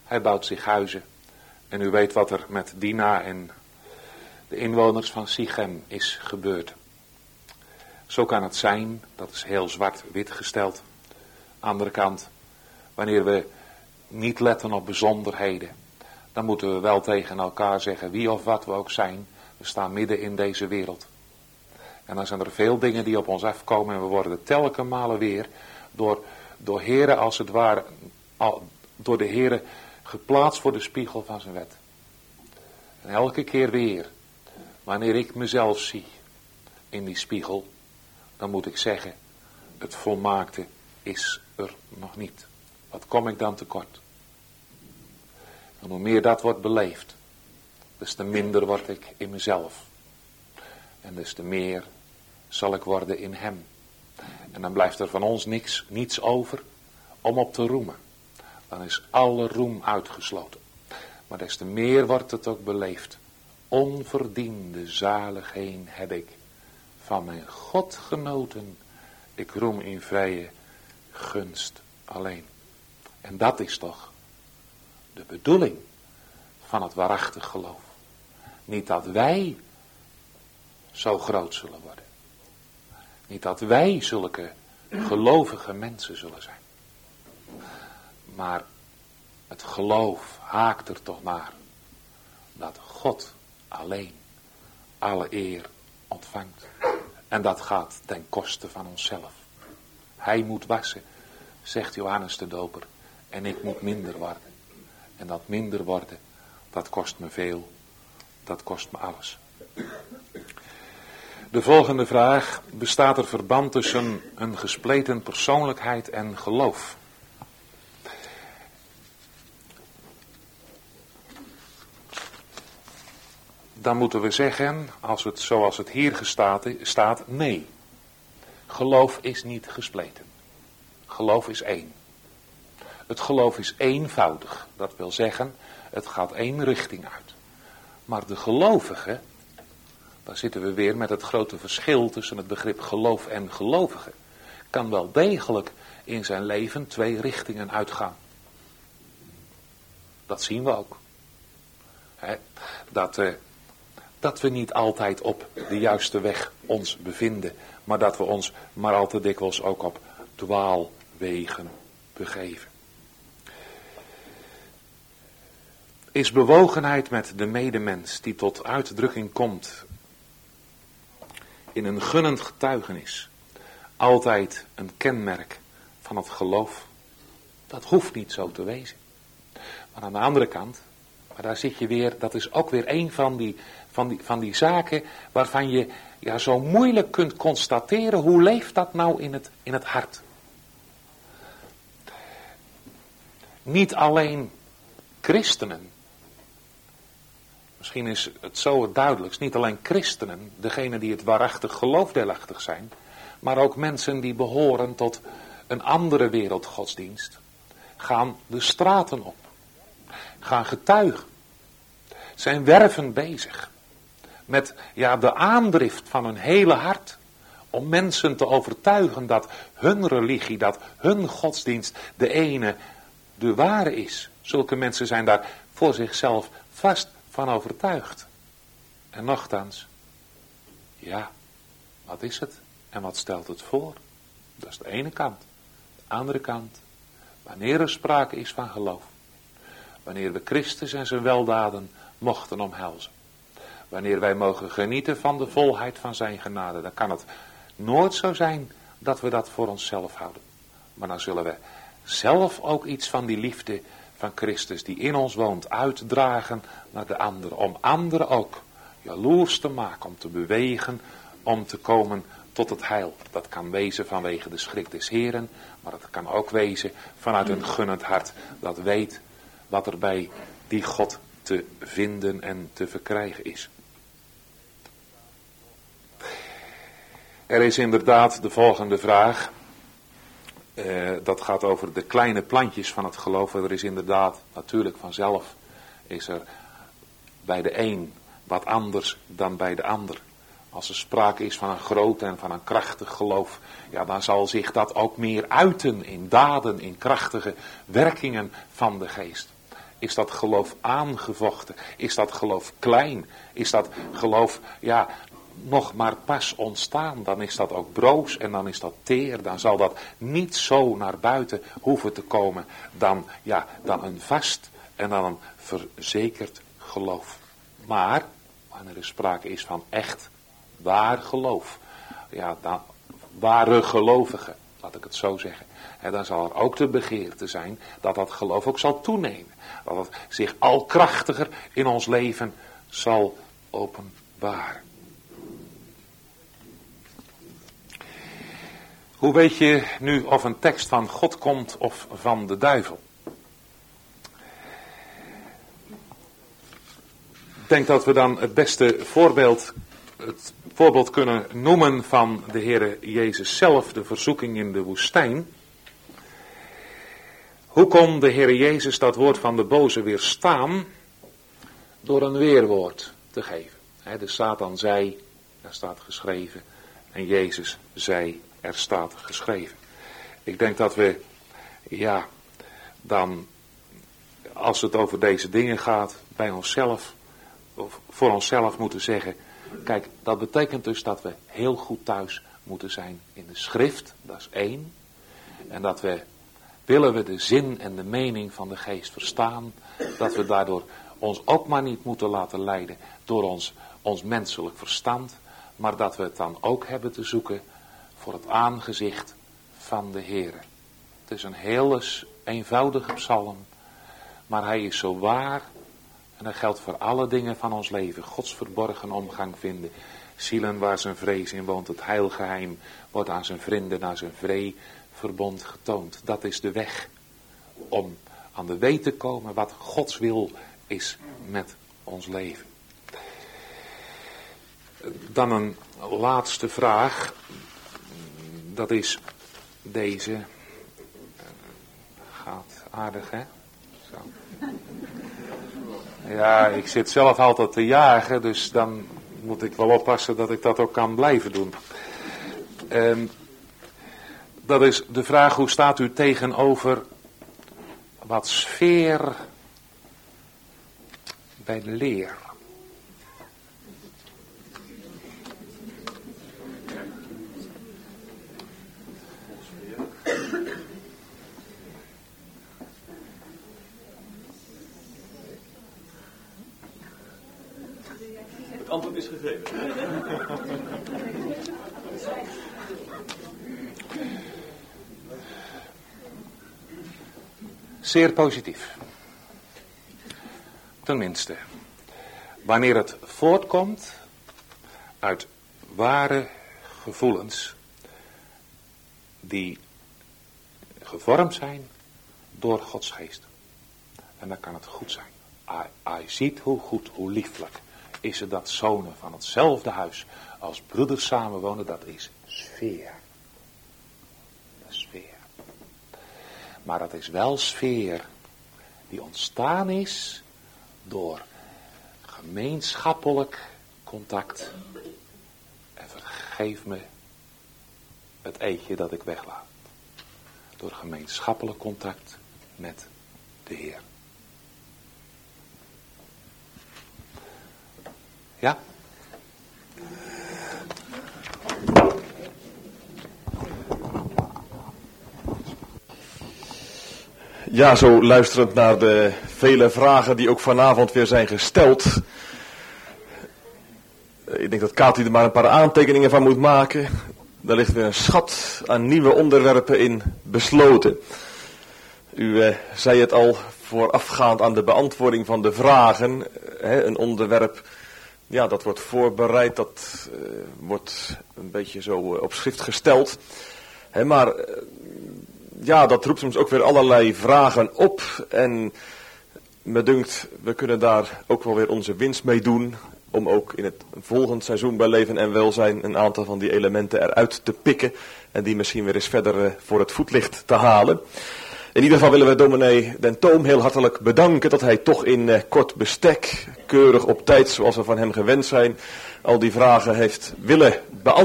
Hij bouwt zich huizen. En u weet wat er met Dina en de inwoners van Sichem is gebeurd. Zo kan het zijn, dat is heel zwart-wit gesteld. Andere kant, wanneer we niet letten op bijzonderheden, dan moeten we wel tegen elkaar zeggen, wie of wat we ook zijn, we staan midden in deze wereld. En dan zijn er veel dingen die op ons afkomen en we worden telkens malen weer door heren als het ware, door de heren geplaatst voor de spiegel van zijn wet. En elke keer weer, wanneer ik mezelf zie in die spiegel, dan moet ik zeggen, het volmaakte is er nog niet. Wat kom ik dan tekort? En hoe meer dat wordt beleefd, des te minder word ik in mezelf. En des te meer zal ik worden in hem. En dan blijft er van ons niets over om op te roemen. Dan is alle roem uitgesloten. Maar des te meer wordt het ook beleefd. Onverdiende zaligheden heb ik van mijn God genoten. Ik roem in vrije gunst alleen. En dat is toch de bedoeling van het waarachtig geloof. Niet dat wij zo groot zullen worden. Niet dat wij zulke gelovige mensen zullen zijn. Maar het geloof haakt er toch naar dat God alleen alle eer ontvangt. En dat gaat ten koste van onszelf. Hij moet wassen, zegt Johannes de Doper, en ik moet minder worden. En dat minder worden, dat kost me veel, dat kost me alles. De volgende vraag, bestaat er verband tussen een gespleten persoonlijkheid en geloof? Dan moeten we zeggen, als het zoals het hier staat, nee. Geloof is niet gespleten. Geloof is één. Het geloof is eenvoudig. Dat wil zeggen, het gaat één richting uit. Maar de gelovige, daar zitten we weer met het grote verschil tussen het begrip geloof en gelovige, kan wel degelijk in zijn leven twee richtingen uitgaan. Dat zien we ook. Dat we niet altijd op de juiste weg ons bevinden, maar dat we ons maar al te dikwijls ook op dwaalwegen begeven. Is bewogenheid met de medemens die tot uitdrukking komt in een gunnend getuigenis altijd een kenmerk van het geloof? Dat hoeft niet zo te wezen. Maar aan de andere kant, maar daar zit je weer, dat is ook weer een van die zaken waarvan je zo moeilijk kunt constateren, hoe leeft dat nou in het hart? Niet alleen christenen, misschien is het zo het duidelijkst, niet alleen christenen, degene die het waarachtig geloofdeelachtig zijn, maar ook mensen die behoren tot een andere wereldgodsdienst, gaan de straten op, gaan getuigen, zijn wervend bezig met de aandrift van hun hele hart om mensen te overtuigen dat hun religie, dat hun godsdienst de ene de ware is. Zulke mensen zijn daar voor zichzelf vast van overtuigd. En nochtans, wat is het? En wat stelt het voor? Dat is de ene kant. De andere kant, wanneer er sprake is van geloof, wanneer we Christus en zijn weldaden mochten omhelzen, wanneer wij mogen genieten van de volheid van zijn genade, dan kan het nooit zo zijn dat we dat voor onszelf houden. Maar dan zullen we zelf ook iets van die liefde van Christus die in ons woont uitdragen naar de anderen. Om anderen ook jaloers te maken, om te bewegen, om te komen tot het heil. Dat kan wezen vanwege de schrik des Heren, maar het kan ook wezen vanuit een gunnend hart dat weet wat er bij die God te vinden en te verkrijgen is. Er is inderdaad de volgende vraag. Dat gaat over de kleine plantjes van het geloof. Er is inderdaad natuurlijk vanzelf is er bij de een wat anders dan bij de ander. Als er sprake is van een groot en van een krachtig geloof, dan zal zich dat ook meer uiten in daden, in krachtige werkingen van de geest. Is dat geloof aangevochten? Is dat geloof klein? Is dat geloof, nog maar pas ontstaan? Dan is dat ook broos en dan is dat teer. Dan zal dat niet zo naar buiten hoeven te komen dan een vast en dan een verzekerd geloof. Maar, wanneer er sprake is van echt waar geloof, dan ware gelovigen, laat ik het zo zeggen. En dan zal er ook de begeerte zijn dat dat geloof ook zal toenemen. Dat het zich al krachtiger in ons leven zal openbaren. Hoe weet je nu of een tekst van God komt of van de duivel? Ik denk dat we dan het beste voorbeeld kunnen noemen van de Heere Jezus zelf, de verzoeking in de woestijn. Hoe kon de Heere Jezus dat woord van de boze weerstaan? Door een weerwoord te geven. De Satan zei, er staat geschreven. En Jezus zei, er staat geschreven. Ik denk dat we, dan, als het over deze dingen gaat, bij onszelf, of voor onszelf moeten zeggen, kijk, dat betekent dus dat we heel goed thuis moeten zijn in de schrift, dat is 1. En dat willen we de zin en de mening van de geest verstaan, dat we daardoor ons ook maar niet moeten laten leiden door ons menselijk verstand, maar dat we het dan ook hebben te zoeken voor het aangezicht van de Heere. Het is een hele eenvoudige psalm, maar hij is zo waar en dat geldt voor alle dingen van ons leven. Gods verborgen omgang vinden, zielen waar zijn vrees in woont, het heilgeheim wordt aan zijn vrienden, naar zijn vreeverbond getoond. Dat is de weg om aan de weet te komen wat Gods wil is met ons leven. Dan een laatste vraag. Dat is deze. Gaat aardig, hè? Zo. Ja, ik zit zelf altijd te jagen, dus dan moet ik wel oppassen dat ik dat ook kan blijven doen. Dat is de vraag, hoe staat u tegenover wat sfeer bij de leer? Het antwoord is gegeven. Zeer positief. Tenminste, wanneer het voortkomt uit ware gevoelens die gevormd zijn door Gods geest. En dan kan het goed zijn. Hij ziet hoe goed, hoe lieflijk is het dat zonen van hetzelfde huis als broeders samenwonen. Dat is sfeer. Dat is sfeer. Maar dat is wel sfeer die ontstaan is door gemeenschappelijk contact. En vergeef me het eetje dat ik weglaat. Door gemeenschappelijk contact met de Heer. Ja? Ja, zo luisterend naar de vele vragen die ook vanavond weer zijn gesteld. Ik denk dat Kati er maar een paar aantekeningen van moet maken. Daar ligt weer een schat aan nieuwe onderwerpen in besloten. U zei het al voorafgaand aan de beantwoording van de vragen. Een onderwerp, ja, dat wordt voorbereid, dat wordt een beetje zo op schrift gesteld. Maar ja, dat roept soms ook weer allerlei vragen op. En me dunkt, we kunnen daar ook wel weer onze winst mee doen. Om ook in het volgend seizoen bij Leven en Welzijn een aantal van die elementen eruit te pikken. En die misschien weer eens verder voor het voetlicht te halen. In ieder geval willen we dominee Den Toom heel hartelijk bedanken dat hij toch in kort bestek, keurig op tijd zoals we van hem gewend zijn, al die vragen heeft willen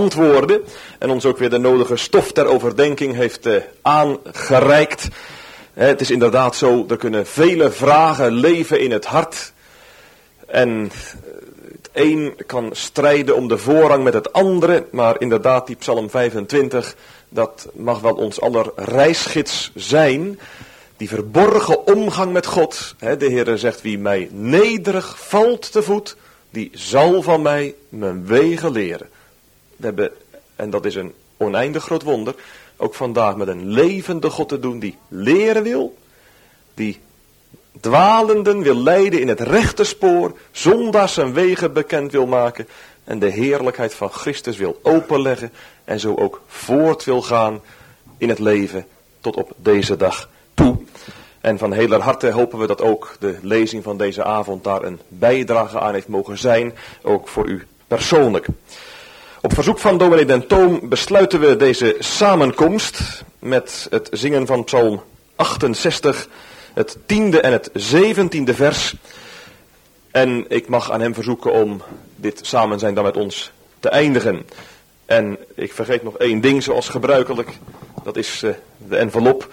beantwoorden. En ons ook weer de nodige stof ter overdenking heeft aangereikt. Het is inderdaad zo, er kunnen vele vragen leven in het hart. En het een kan strijden om de voorrang met het andere. Maar inderdaad, die Psalm 25, dat mag wel ons aller reisgids zijn. Die verborgen omgang met God. De Heere zegt, wie mij nederig valt te voet, die zal van mij mijn wegen leren. We hebben, en dat is een oneindig groot wonder, ook vandaag met een levende God te doen die leren wil, die dwalenden wil leiden in het rechte spoor, zondaars zijn wegen bekend wil maken en de heerlijkheid van Christus wil openleggen en zo ook voort wil gaan in het leven tot op deze dag toe. En van heler harte hopen we dat ook de lezing van deze avond daar een bijdrage aan heeft mogen zijn, ook voor u persoonlijk. Op verzoek van dominee Den Toom besluiten we deze samenkomst met het zingen van Psalm 68, het 10e en het 17e vers. En ik mag aan hem verzoeken om dit samen zijn dan met ons te eindigen. En ik vergeet nog één ding zoals gebruikelijk, dat is de envelop.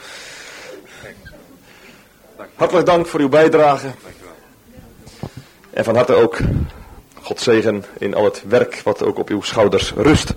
Hartelijk dank voor uw bijdrage. En van harte ook God zegen in al het werk wat ook op uw schouders rust.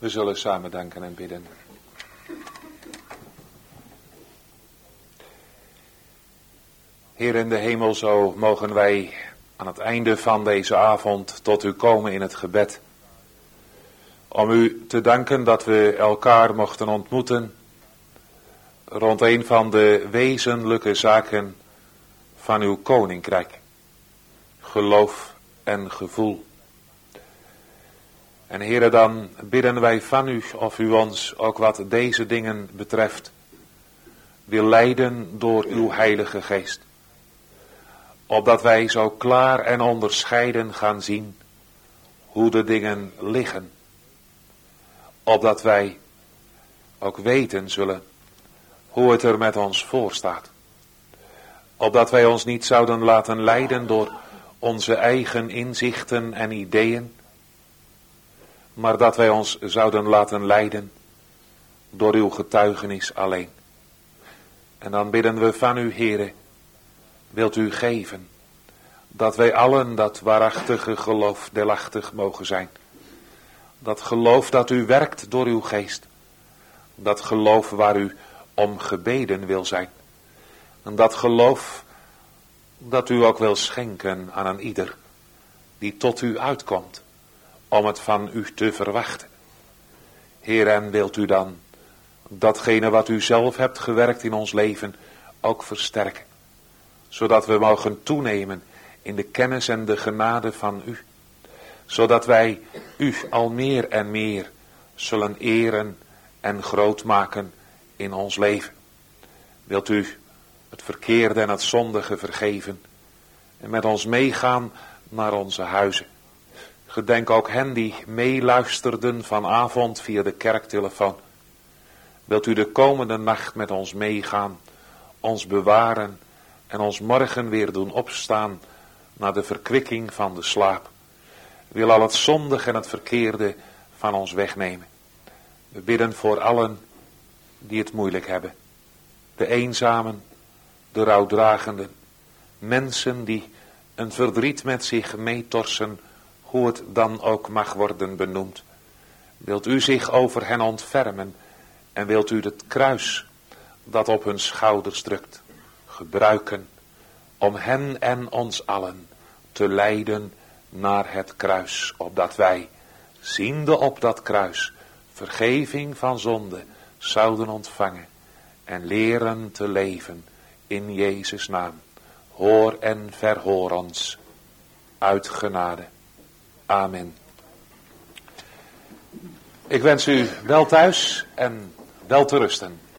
We zullen samen danken en bidden. Heer in de hemel, zo mogen wij aan het einde van deze avond tot u komen in het gebed. Om u te danken dat we elkaar mochten ontmoeten rond een van de wezenlijke zaken van uw koninkrijk. Geloof en gevoel. En Heere, dan bidden wij van u of u ons ook wat deze dingen betreft wil leiden door uw Heilige Geest. Opdat wij zo klaar en onderscheiden gaan zien hoe de dingen liggen. Opdat wij ook weten zullen hoe het er met ons voor staat. Opdat wij ons niet zouden laten leiden door onze eigen inzichten en ideeën. Maar dat wij ons zouden laten leiden door uw getuigenis alleen. En dan bidden we van u, Heere, wilt u geven dat wij allen dat waarachtige geloof deelachtig mogen zijn. Dat geloof dat u werkt door uw geest. Dat geloof waar u om gebeden wil zijn. En dat geloof dat u ook wil schenken aan een ieder die tot u uitkomt om het van u te verwachten. Heer, en wilt u dan datgene wat u zelf hebt gewerkt in ons leven ook versterken. Zodat we mogen toenemen in de kennis en de genade van u. Zodat wij u al meer en meer zullen eren en groot maken in ons leven. Wilt u het verkeerde en het zondige vergeven en met ons meegaan naar onze huizen. Gedenk ook hen die meeluisterden vanavond via de kerktelefoon. Wilt u de komende nacht met ons meegaan, ons bewaren en ons morgen weer doen opstaan naar de verkwikking van de slaap. Wil al het zondige en het verkeerde van ons wegnemen. We bidden voor allen die het moeilijk hebben. De eenzamen, de rouwdragenden, mensen die een verdriet met zich meetorsen, hoe het dan ook mag worden benoemd. Wilt u zich over hen ontfermen en wilt u het kruis dat op hun schouders drukt gebruiken om hen en ons allen te leiden naar het kruis, opdat wij, ziende op dat kruis, vergeving van zonde zouden ontvangen en leren te leven in Jezus' naam. Hoor en verhoor ons uit genade. Amen. Ik wens u wel thuis en wel te rusten.